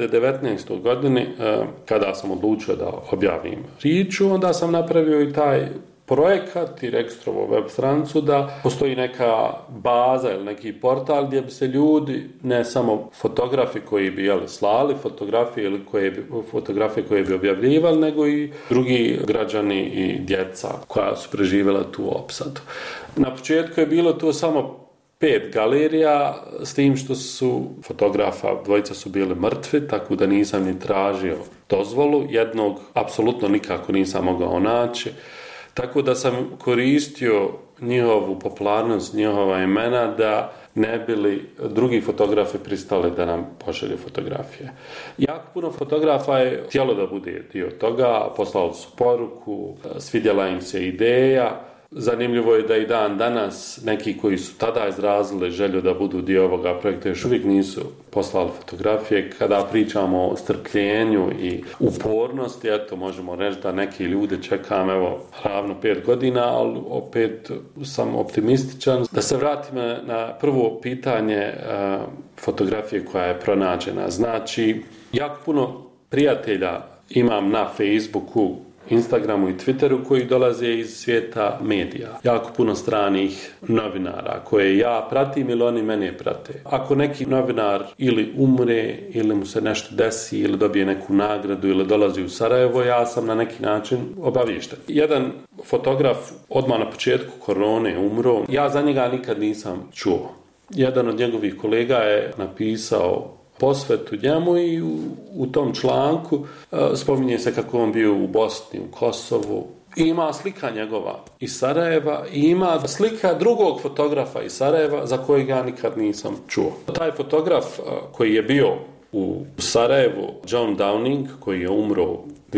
2019. godini, kada sam odlučio da objavim priču, onda sam napravio i taj projekat i registrovo web stranicu da postoji neka baza ili neki portal gdje bi se ljudi, ne samo fotografi koji bi slali fotografije ili fotografije koje bi objavljivali, nego i drugi građani i djeca koja su preživjela tu opsadu. Na početku je bilo to samo 5 galerija, s tim što su fotografa, dvojica su bili mrtvi, tako da nisam ni tražio dozvolu, jednog apsolutno nikako nisam mogao naći. Tako da sam koristio njihovu popularnost, njihova imena da ne bili drugi fotografi pristali da nam pošalju fotografije. Jako puno fotografa je htjelo da bude dio toga, poslali su poruku, svidjela im se ideja. Zanimljivo je da i dan danas neki koji su tada izrazili želju da budu dio ovoga projekta još uvijek nisu poslali fotografije. Kada pričamo o strpljenju i upornosti, eto možemo reći da neki ljudi čekam ravno 5 godina, ali opet sam optimističan. Da se vratim na prvo pitanje fotografije koja je pronađena. Znači, jako puno prijatelja imam na Facebooku, Instagramu i Twitteru koji dolaze iz svijeta medija. Jako puno stranih novinara koje ja pratim ili oni mene prate. Ako neki novinar ili umre ili mu se nešto desi ili dobije neku nagradu ili dolazi u Sarajevo, ja sam na neki način obaviješten. Jedan fotograf odmah na početku korone umro. Ja za njega nikad nisam čuo. Jedan od njegovih kolega je napisao posvetu njemu i u tom članku spominje se kako on bio u Bosni, u Kosovu. I ima slika njegova iz Sarajeva i ima slika drugog fotografa iz Sarajeva za kojeg ja nikad nisam čuo. Taj fotograf koji je bio u Sarajevu, John Downing, koji je umro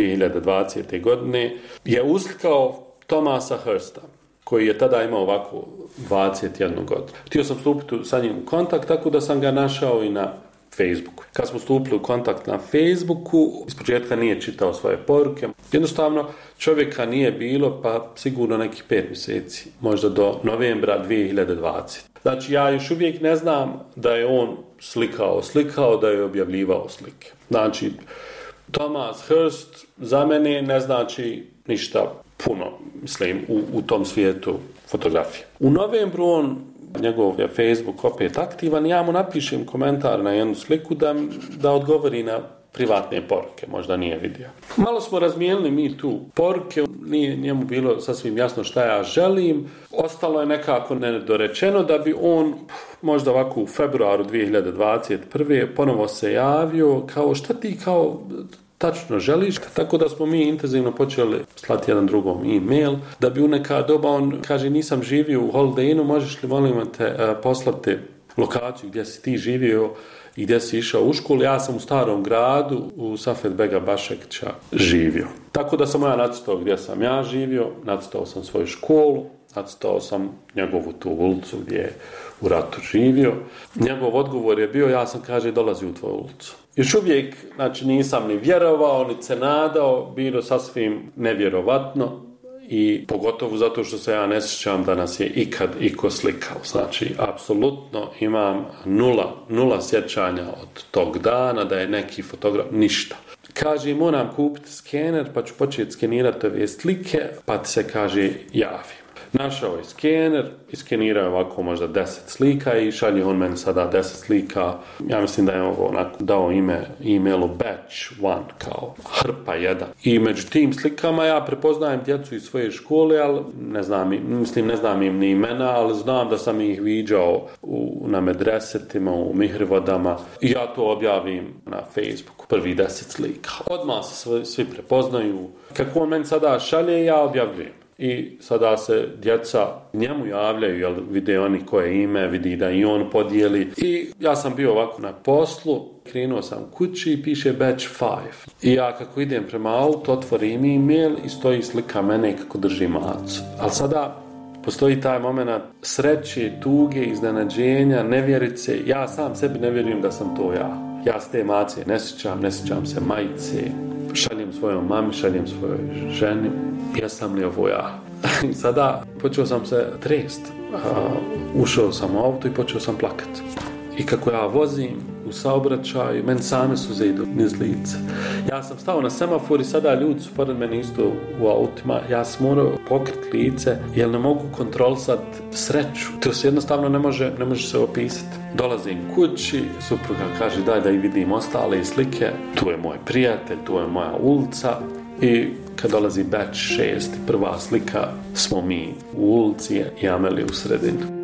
2020. godine, je uslikao Thomasa Hursta, koji je tada imao ovako 21 godinu. Htio sam stupiti sa njim u kontakt, tako da sam ga našao i na Facebooku. Kad smo stupili u kontakt na Facebooku, ispočetka nije čitao svoje poruke. Jednostavno, čovjeka nije bilo pa sigurno nekih 5 mjeseci, možda do novembra 2020. Znači, ja još uvijek ne znam da je on slikao, da je objavljivao slike. Znači, Thomas Hurst za mene ne znači ništa puno, mislim, u tom svijetu fotografije. U novembru njegov je Facebook opet aktivan, ja mu napišem komentar na jednu sliku da odgovori na privatne poruke, možda nije vidio. Malo smo razmijenili mi tu poruke, nije njemu bilo sasvim jasno šta ja želim, ostalo je nekako nedorečeno da bi on možda ovako u februaru 2021. ponovo se javio kao šta ti kao tačno želiš, tako da smo mi intenzivno počeli slati jedan drugom e-mail, da bi u neka doba on kaže nisam živio u Holiday Innu, možeš li molim te poslati lokaciju gdje si ti živio i gdje si išao u školu. Ja sam u Starom gradu u Safet Bega Bašekća živio. Tako da sam ja nacrtao gdje sam ja živio, nacrtao sam svoju školu, nacrtao sam njegovu tu ulicu gdje je u ratu živio. Njegov odgovor je bio, ja sam, kaže, dolazi u tvoju ulicu. Još uvijek, znači, nisam ni vjerovao, ni se nadao, bilo sasvim nevjerovatno i pogotovo zato što se ja ne sjećam da nas je ikad iko slikao. Znači, apsolutno imam nula sjećanja od tog dana da je neki fotograf, ništa. Kaže, moram kupiti skener pa ću početi skenirati ove slike, pa ti se, kaže, javi. Našao je skener, iskenirao je ovako možda 10 slika i šalje on meni sada 10 slika. Ja mislim da je ovo dao e-mailu batch 1, kao hrpa 1. I među tim slikama ja prepoznajem djecu iz svoje škole, ali ne znam im ni imena, ali znam da sam ih viđao na medresetima, u mihrivodama i ja to objavim na Facebooku, prvi 10 slika. Odmah se svi prepoznaju. Kako on meni sada šalje, ja objavljujem. I sada se djeca njemu javljaju, jer vide oni koje ime, vidi da i on podijeli. I ja sam bio ovako na poslu, krenuo sam kući i piše batch 5. I ja kako idem prema autu, otvorim e-mail i stoji slika mene kako drži macu. Ali sada postoji taj moment sreće, tuge, iznenađenja, nevjerice. Ja sam sebi ne vjerujem da sam to ja. Ja s te mace ne sjećam se majice. Šaljem svojom mami, šaljem svojoj ženi. Jesam li ovo ja? Sada počeo sam se trest. Ušao sam u auto i počeo sam plakati. I kako ja vozim u saobraćaju, meni same suze idu niz lice. Ja sam stao na semafor i sada ljudi su pored mene isto u autima. Ja sam morao pokriti lice jer ne mogu kontrolisati sreću. To se jednostavno ne može se opisati. Dolazim kući, supruga kaže daj da i vidim ostale slike. Tu je moj prijatelj, tu je moja ulica. I kad dolazi batch 6, prva slika, smo mi u ulici i Amelija u sredinu.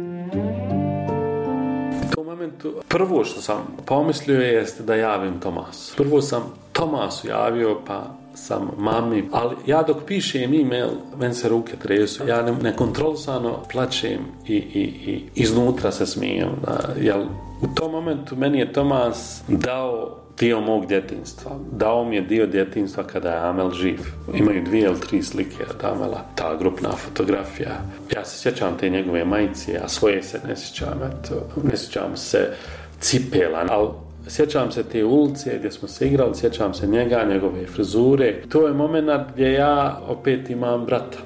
U tom momentu, prvo što sam pomislio jeste da javim Tomasu. Prvo sam Tomasu javio, pa sam mami, ali ja dok pišem e-mail, meni se ruke tresu, ja nekontrolisano plačem i iznutra se smijem. Jer u tom momentu meni je Tomas dao dio mog djetinjstva. Dao mi je dio djetinjstva kada je Amel živ. Imaju 2 ili 3 slike od Amela, ta grupna fotografija. Ja se sjećam te njegove majice, a svoje se ne sjećam. Ne sjećam se cipela, ali sjećam se te ulice gdje smo se igrali, sjećam se njega, njegove frizure. To je moment gdje ja opet imam brata.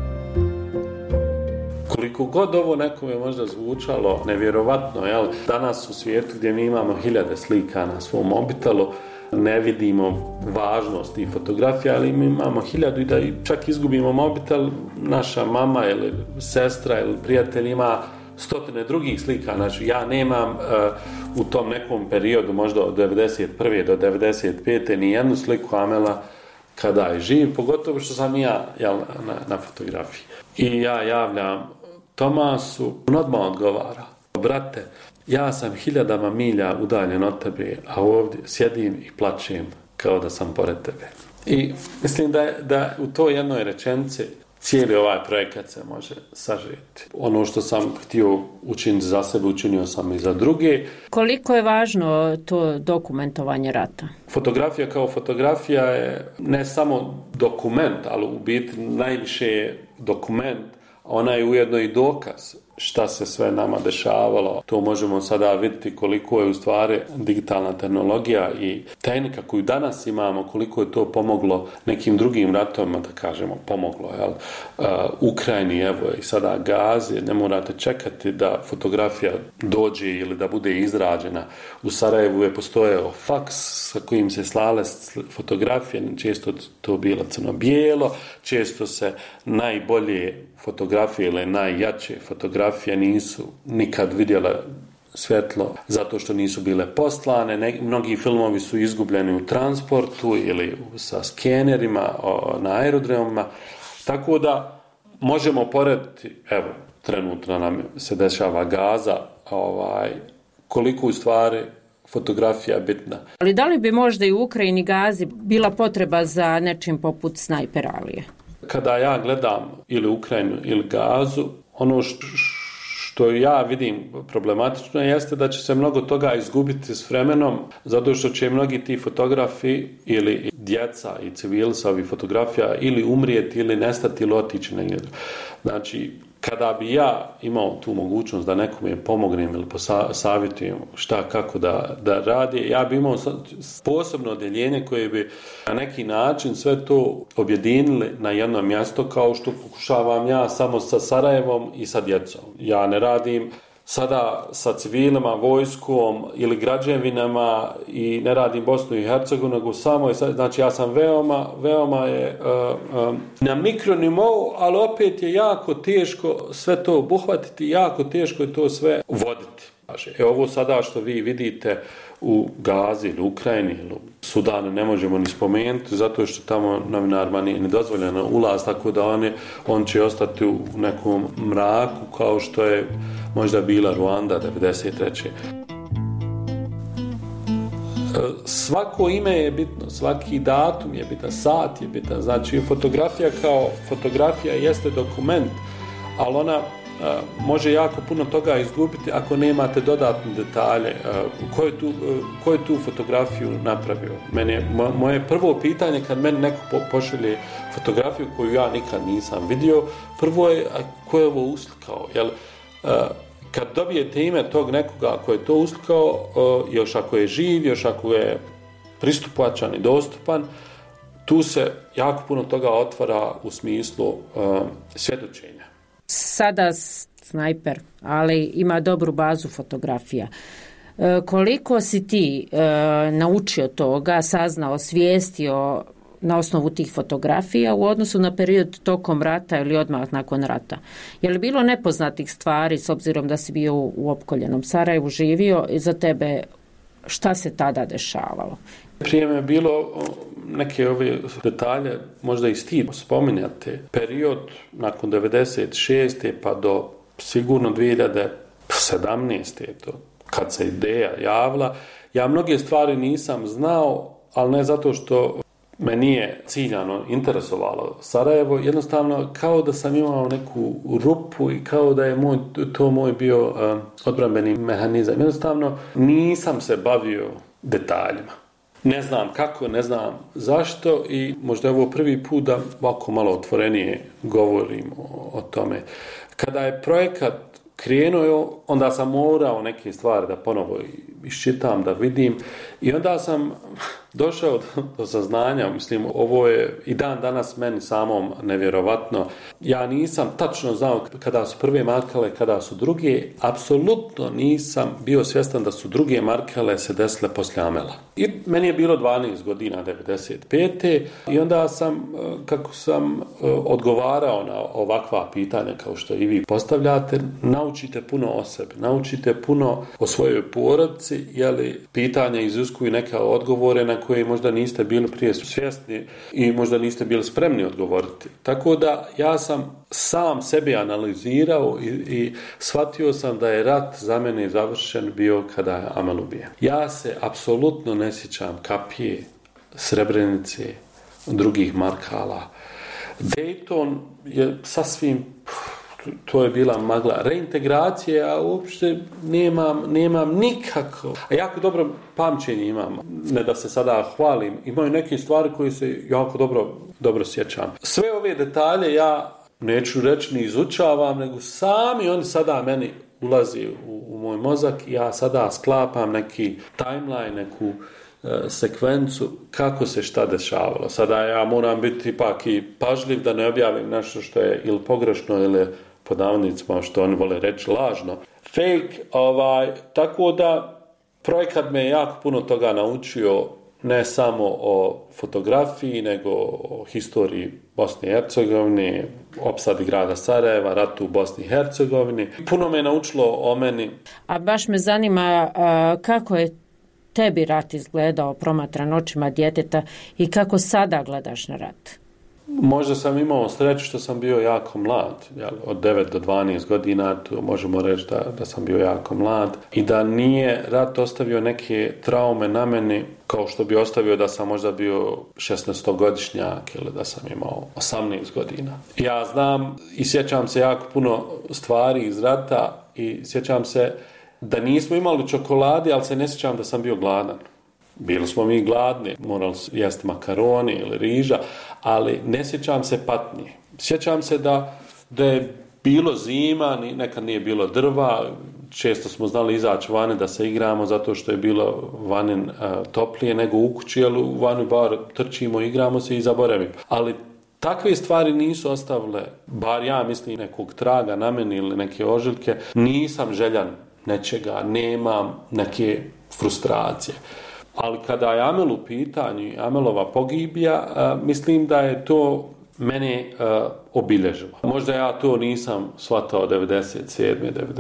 Koliko god ovo nekome možda zvučalo nevjerovatno, jel? Danas u svijetu gdje mi imamo 1000 slika na svom mobitelu, ne vidimo važnost tih fotografija, ali mi imamo 1000 i da čak izgubimo mobitel, naša mama ili sestra ili prijatelj ima 100 drugih slika. Znači, ja nemam u tom nekom periodu, možda od 91. do 95. ni jednu sliku Amela kada je živ, pogotovo što sam ja na fotografiji. I ja javljam Tomasu, on odmah odgovara: brate, ja sam 1000 milja udaljen od tebe, a ovdje sjedim i plačem kao da sam pored tebe. I mislim da u toj jednoj rečenici cijeli ovaj projekat se može sažeti. Ono što sam htio učiniti za sebe, učinio sam i za druge. Koliko je važno to dokumentovanje rata? Fotografija kao fotografija je ne samo dokument, ali u biti najviše je dokument, ona je ujedno i dokaz. šta se sve nama dešavalo. To možemo sada vidjeti koliko je u stvari digitalna tehnologija i tehnika koju danas imamo, koliko je to pomoglo nekim drugim ratovima, da kažemo, pomoglo, jel? Ukrajini, evo i sada Gazi, ne morate čekati da fotografija dođe ili da bude izrađena. U Sarajevu je postojao faks sa kojim se slale fotografije, često to bilo crno-bijelo, često se najbolje fotografije ili najjače fotografije nisu nikad vidjele svjetlo zato što nisu bile poslane. Mnogi filmovi su izgubljeni u transportu ili sa skenerima na aerodromima. Tako da možemo porediti, evo, trenutno nam se dešava Gaza, koliko u stvari fotografija bitna. Ali da li bi možda i u Ukrajini Gazi bila potreba za nečim poput Snajper Alije? Kada ja gledam ili Ukrajinu ili Gazu, ono što ja vidim problematično jeste da će se mnogo toga izgubiti s vremenom, zato što će mnogi ti fotografi ili djeca i civili sa ovih fotografija ili umrijeti ili nestati ili otići negdje. Znači, kada bi ja imao tu mogućnost da nekome pomognem ili savjetujem šta, kako da radi, ja bi imao posebno odjeljenje koje bi na neki način sve to objedinili na jedno mjesto, kao što pokušavam ja samo sa Sarajevom i sa djecom. Ja ne radim sada sa civilima, vojskom ili građevinama i ne radim Bosnu i Hercegovinu, nego samo, znači ja sam veoma je na mikronivou, ali opet je jako teško sve to obuhvatiti, jako teško je to sve voditi. Ovo sada što vi vidite u Gazi ili Ukrajini ili u Sudanu ne možemo ni spomenuti, zato što tamo novinarima nije dozvoljeno ulaz, tako da on će ostati u nekom mraku kao što je možda bila Ruanda 1993. Svako ime je bitno, svaki datum je bitan, sat je bitan. Znači fotografija kao fotografija jeste dokument, ali ona može jako puno toga izgubiti ako nemate dodatne detalje. Ko je tu fotografiju napravio? Moje prvo pitanje kad meni neko pošalje fotografiju koju ja nikad nisam vidio, prvo je ko je ovo uslikao? Kad dobijete ime tog nekoga ko je to uslikao, još ako je živ, još ako je pristupačan i dostupan, tu se jako puno toga otvara u smislu svjedočenja. Sada Snajper, ali ima dobru bazu fotografija. Koliko si ti naučio toga, saznao, svijestio na osnovu tih fotografija u odnosu na period tokom rata ili odmah nakon rata? Je li bilo nepoznatih stvari, s obzirom da si bio u opkoljenom Sarajevu, živio, i za tebe šta se tada dešavalo? Prije me je bilo neke ove detalje, možda i stid spominjati. Period nakon 96. pa do sigurno 2017. to, kad se ideja javila, ja mnoge stvari nisam znao, ali ne zato što me nije ciljano interesovalo Sarajevo, jednostavno kao da sam imao neku rupu i kao da je to moj bio odbrambeni mehanizam. Jednostavno nisam se bavio detaljima. Ne znam kako, ne znam zašto i možda je ovo prvi put da ovako malo otvorenije govorim o tome. Kada je projekat krenuo, onda sam morao neke stvari da ponovo iščitam, da vidim i onda sam došao do saznanja, mislim, ovo je i dan danas meni samom nevjerovatno. Ja nisam tačno znao kada su prve markale, kada su druge, apsolutno nisam bio svjestan da su druge markale se desile poslije Amela. I meni je bilo 12 godina, 95. I onda sam, kako sam odgovarao na ovakva pitanja kao što i vi postavljate, naučite puno o sebi, naučite puno o svojoj porodici, jeli pitanja iziskuju neke odgovore na koje možda niste bili prije svjesni i možda niste bili spremni odgovoriti. Tako da ja sam sam sebe analizirao i shvatio sam da je rat za mene završen bio kada je Amel ubijen. Ja se apsolutno ne sjećam Kapije, Srebrenice, drugih markala. Dayton je sasvim, to je bila magla. Reintegracije, ja uopšte nemam nikako. A jako dobro pamćenje imam. Ne da se sada hvalim. Imaju neke stvari koje se jako dobro sjećam. Sve ove detalje ja neću reći ni izučavam, nego sami oni sada meni ulazi u moj mozak i ja sada sklapam neki timeline, neku sekvencu kako se šta dešavalo. Sada ja moram biti ipak i pažljiv da ne objavim nešto što je ili pogrešno ili pod navodnicima što oni vole reći lažno. Fake, tako da projekat me jako puno toga naučio, ne samo o fotografiji, nego o historiji Bosne i Hercegovine, opsadi grada Sarajeva, ratu u Bosni i Hercegovini. Puno me naučilo o meni. A baš me zanima kako je tebi rat izgledao promatran očima djeteta i kako sada gledaš na rat? Možda sam imao sreću što sam bio jako mlad, od 9 do 12 godina, možemo reći da sam bio jako mlad i da nije rat ostavio neke traume na meni kao što bi ostavio da sam možda bio 16-godišnjak ili da sam imao 18 godina. Ja znam i sjećam se jako puno stvari iz rata i sjećam se da nismo imali čokolade, ali se ne sjećam da sam bio gladan. Bili smo mi gladni, morali jesti makaroni ili riža, ali ne sjećam se patnje. Sjećam se da je bilo zima, nekad nije bilo drva, često smo znali izaći vani da se igramo zato što je bilo vani toplije nego u kući, ali u vani bar trčimo, igramo se i zaboravimo. Ali takve stvari nisu ostavile, bar ja mislim, nekog traga na meni ili neke ožiljke. Nisam željan nečega, nemam neke frustracije. Ali kada je Amel u pitanju, Amelova pogibija, mislim da je to mene obilježilo. Možda ja to nisam shvatao 97.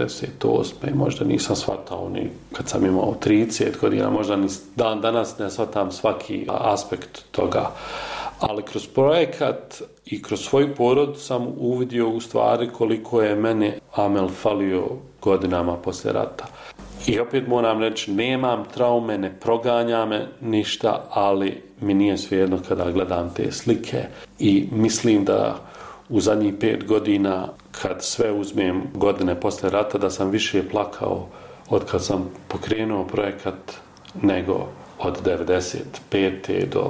98. Možda nisam shvatao ni kad sam imao 30 godina, možda ni dan danas ne shvatam svaki aspekt toga. Ali kroz projekat i kroz svoj porod sam uvidio u stvari koliko je mene Amel falio godinama poslije rata. I opet moram reći, nemam traume, ne proganja me ništa, ali mi nije svejedno kada gledam te slike i mislim da u zadnjih 5 godina, kad sve uzmem godine poslije rata, da sam više plakao od kad sam pokrenuo projekat nego od 95. do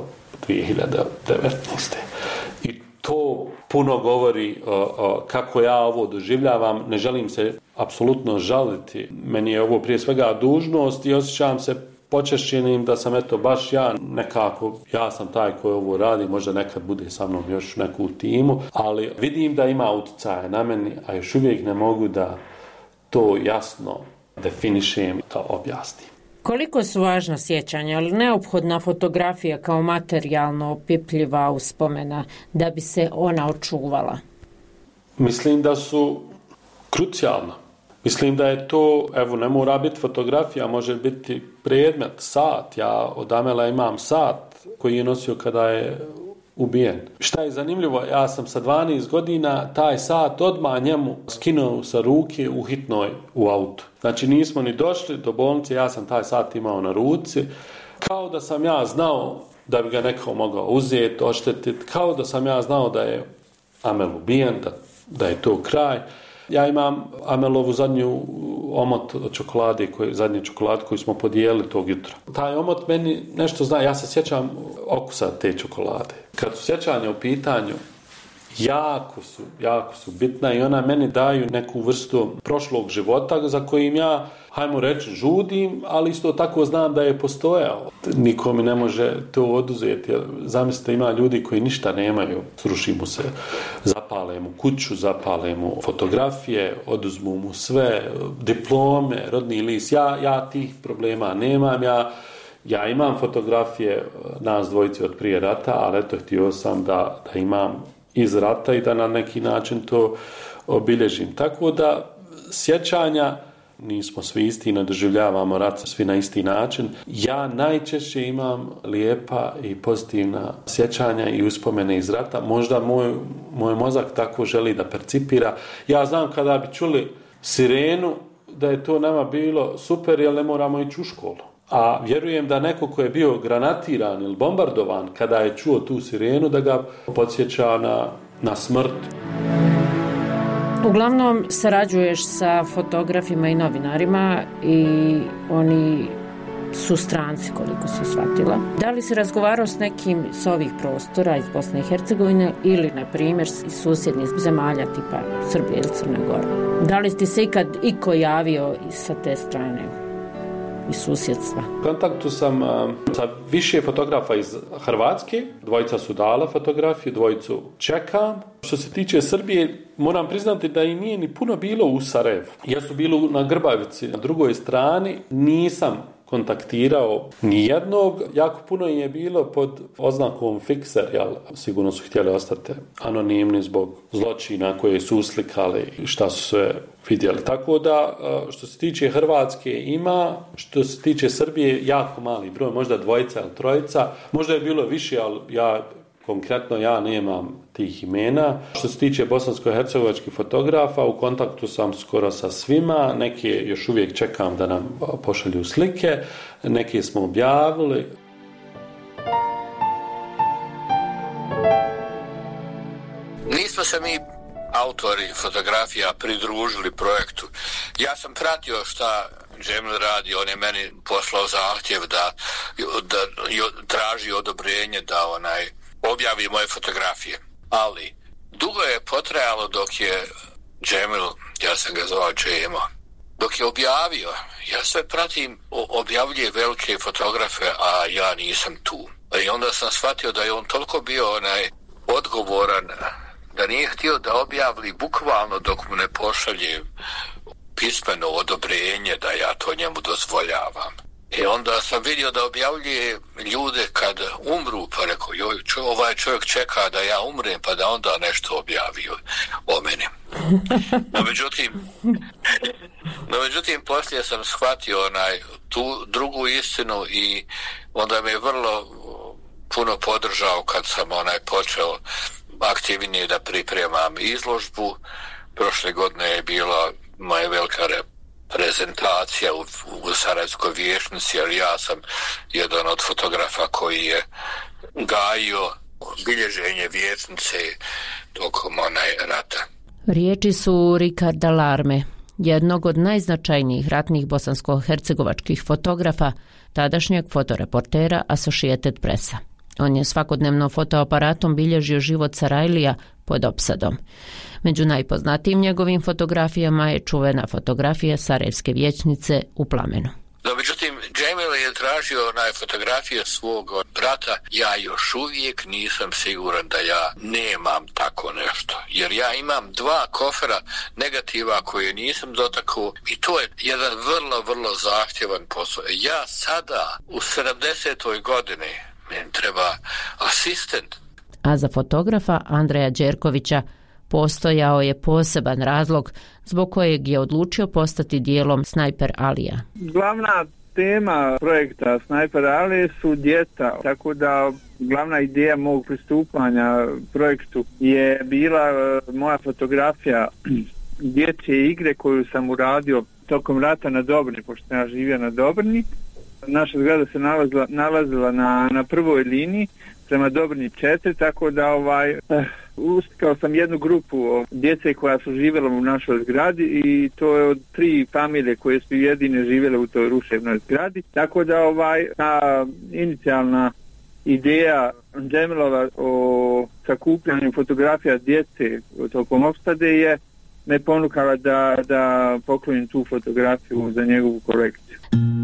2019. I to puno govori kako ja ovo doživljavam. Ne želim se apsolutno žaliti. Meni je ovo prije svega dužnost i osjećam se počešćenim da sam baš ja nekako, ja sam taj koji ovo radi, možda nekad bude sa mnom još neku timu, ali vidim da ima utjecaja na meni, a još uvijek ne mogu da to jasno definišem i to objasnim. Koliko su važna sjećanja, ali neophodna fotografija kao materijalno opipljiva uspomena da bi se ona očuvala? Mislim da su krucijalna. Mislim da je to, ne mora biti fotografija, može biti predmet, sat. Ja od Amela imam sat koji je nosio kada je ubijen. Šta je zanimljivo, ja sam sa 12 godina taj sat odmah njemu skinuo sa ruke u hitnoj u autu. Znači nismo ni došli do bolnice, ja sam taj sat imao na ruci, kao da sam ja znao da bi ga neko mogao uzeti, oštetiti, kao da sam ja znao da je Amel ubijen, da je to kraj. Ja imam Amelovu zadnju omot od čokolade, zadnji čokolad koji smo podijelili tog jutra. Taj omot meni nešto zna, ja se sjećam okusa te čokolade. Kad su sjećanja u pitanju, jako su bitna i ona meni daju neku vrstu prošlog života za kojim ja, hajmo reći, žudim, ali isto tako znam da je postojao. Niko mi ne može to oduzeti. Zamislite, ima ljudi koji ništa nemaju, sruši mu se, zapale mu kuću, zapale mu fotografije, oduzmu mu sve, diplome, rodni list. Ja tih problema nemam, ja imam fotografije nas dvojice od prije rata, ali htio sam da imam iz rata i da na neki način to obilježim. Tako da sjećanja, nismo svi isti, ne doživljavamo rat svi na isti način. Ja najčešće imam lijepa i pozitivna sjećanja i uspomene iz rata. Možda moj mozak tako želi da percipira. Ja znam kada bi čuli sirenu da je to nama bilo super, jer ne moramo ići u školu. A vjerujem da neko ko je bio granatiran ili bombardovan, kada je čuo tu sirenu, da ga podsjeća na smrt. Uglavnom sarađuješ sa fotografima i novinarima i oni su stranci, koliko sam shvatila. Da li si razgovarao s nekim s ovih prostora iz Bosne i Hercegovine ili, na primjer, iz susjednih zemalja tipa Srbije ili Crne Gore? Da li ti se ikad iko javio sa te strane, iz susjedstva? U kontaktu sam sa više fotografa iz Hrvatske, dvojica su dala fotografiju, dvojicu čekam. Što se tiče Srbije, moram priznati da i nije ni puno bilo u Sarajevu. Ja su bili na Grbavici, na drugoj strani, nisam kontaktirao nijednog, jako puno je bilo pod oznakom fikser, jel, sigurno su htjeli ostati anonimni zbog zločina koje su uslikali i šta su sve vidjeli. Tako da, što se tiče Hrvatske ima, što se tiče Srbije, jako mali broj, možda dvojica ili trojica, možda je bilo više, ali konkretno ja nemam tih imena. Što se tiče bosansko-hercegovačkih fotografa, u kontaktu sam skoro sa svima, neke još uvijek čekam da nam pošalju slike, neke smo objavili. Nismo se mi autori fotografija pridružili projektu. Ja sam pratio šta Džemil radi, on je meni poslao zahtjev da traži odobrenje da objavi moje fotografije. Ali dugo je potrajalo dok je Džemil, ja sam ga zvao Džemo, dok je objavio. Ja sve pratim, objavljuje velike fotografe, a ja nisam tu. I onda sam shvatio da je on toliko bio odgovoran, da nije htio da objavili bukvalno dok mu ne pošalje pismeno odobrenje da ja to njemu dozvoljavam. I onda sam vidio da objavljuje ljude kad umru, pa rekao, ovaj čovjek čeka da ja umrem, pa da onda nešto objavio o meni. No međutim, poslije sam shvatio tu drugu istinu i onda me je vrlo puno podržao kad sam počeo aktivnije da pripremam izložbu. Prošle godine je bila moja velika prezentacija u Sarajevskoj vijećnici, jer ja sam jedan od fotografa koji je gajio bilježenje vijećnice tokom rata. Riječi su Ricarda Larme, jednog od najznačajnijih ratnih bosansko-hercegovačkih fotografa, tadašnjeg fotoreportera Associated Pressa. On je svakodnevno fotoaparatom bilježio život Sarajlija pod opsadom. Među najpoznatijim njegovim fotografijama je čuvena fotografija Sarajevske vijećnice u plamenu. No, međutim, Džemil je tražio fotografije svog brata. Ja još uvijek nisam siguran da ja nemam tako nešto. Jer ja imam 2 kofera negativa koje nisam dotakao i to je jedan vrlo, vrlo zahtjevan posao. Ja sada u 70. godini meni treba asistent. A za fotografa Andreja Đerkovića postojao je poseban razlog zbog kojeg je odlučio postati dijelom Snajper Alija. Glavna tema projekta Snajper Ali su djeca, tako da glavna ideja mog pristupanja projektu je bila moja fotografija dječje igre koju sam uradio tokom rata na Dobrni, pošto ja živio na Dobrni. Naša zgrada se nalazila na prvoj liniji prema Dobrni 4, tako da uslikao sam jednu grupu djece koja su živjela u našoj zgradi i to je od 3 familije koje su jedine živjele u toj ruševnoj zgradi. Tako da ta inicijalna ideja Džemilova o sakupljanju fotografija djece tokom opsade je me ponukala da poklonim tu fotografiju za njegovu kolekciju.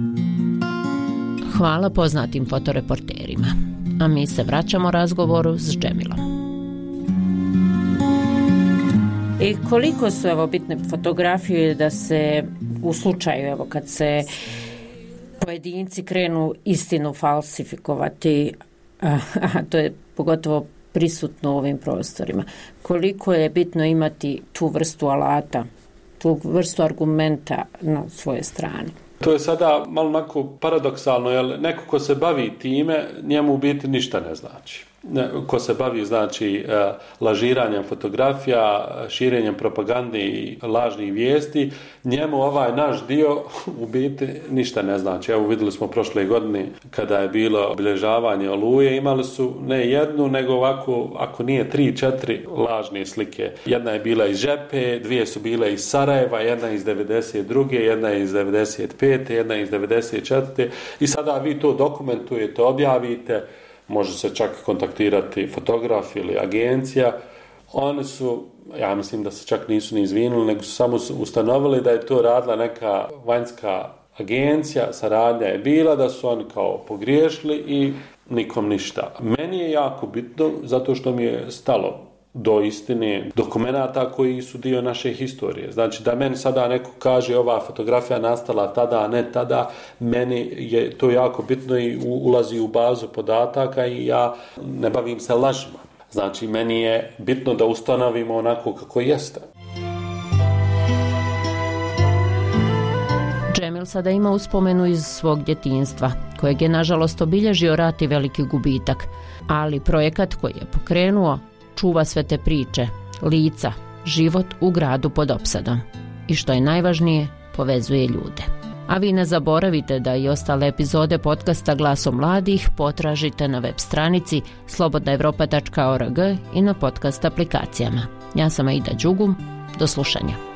Hvala poznatim fotoreporterima. A mi se vraćamo razgovoru s Džemilom. I koliko su bitne fotografije da se u slučaju kad se pojedinci krenu istinu falsifikovati, a to je pogotovo prisutno u ovim prostorima. Koliko je bitno imati tu vrstu alata, tu vrstu argumenta na svojoj strani? To je sada malo onako paradoksalno, jer neko ko se bavi time, njemu u biti ništa ne znači. ko se bavi znači lažiranjem fotografija, širenjem propagande i lažnih vijesti, njemu ovaj naš dio u biti ništa ne znači. Evo vidjeli smo prošle godine kada je bilo obilježavanje Oluje, imali su ne jednu, nego ovako, ako nije 3-4 lažne slike. Jedna je bila iz Žepe, dvije su bile iz Sarajeva, jedna iz 92. jedna je iz 95. jedna je iz 94. I sada vi to dokumentujete, objavite, može se čak kontaktirati fotograf ili agencija. Oni su, ja mislim da se čak nisu ni izvinuli, nego su samo ustanovili da je to radila neka vanjska agencija, saradnja je bila, da su oni kao pogriješili i nikom ništa. Meni je jako bitno zato što mi je stalo do istine dokumenata koji su dio naše historije. Znači da meni sada neko kaže ova fotografija nastala tada, a ne tada, meni je to jako bitno i ulazi u bazu podataka i ja ne bavim se lažima. Znači meni je bitno da ustanovimo onako kako jeste. Džemil sada ima uspomenu iz svog djetinjstva, kojeg je nažalost obilježio rat i veliki gubitak, ali projekat koji je pokrenuo čuva sve te priče, lica, život u gradu pod opsadom. I što je najvažnije, povezuje ljude. A vi ne zaboravite da i ostale epizode podcasta Glasom mladih potražite na web stranici slobodnaevropa.org i na podcast aplikacijama. Ja sam Aida Đugum, do slušanja.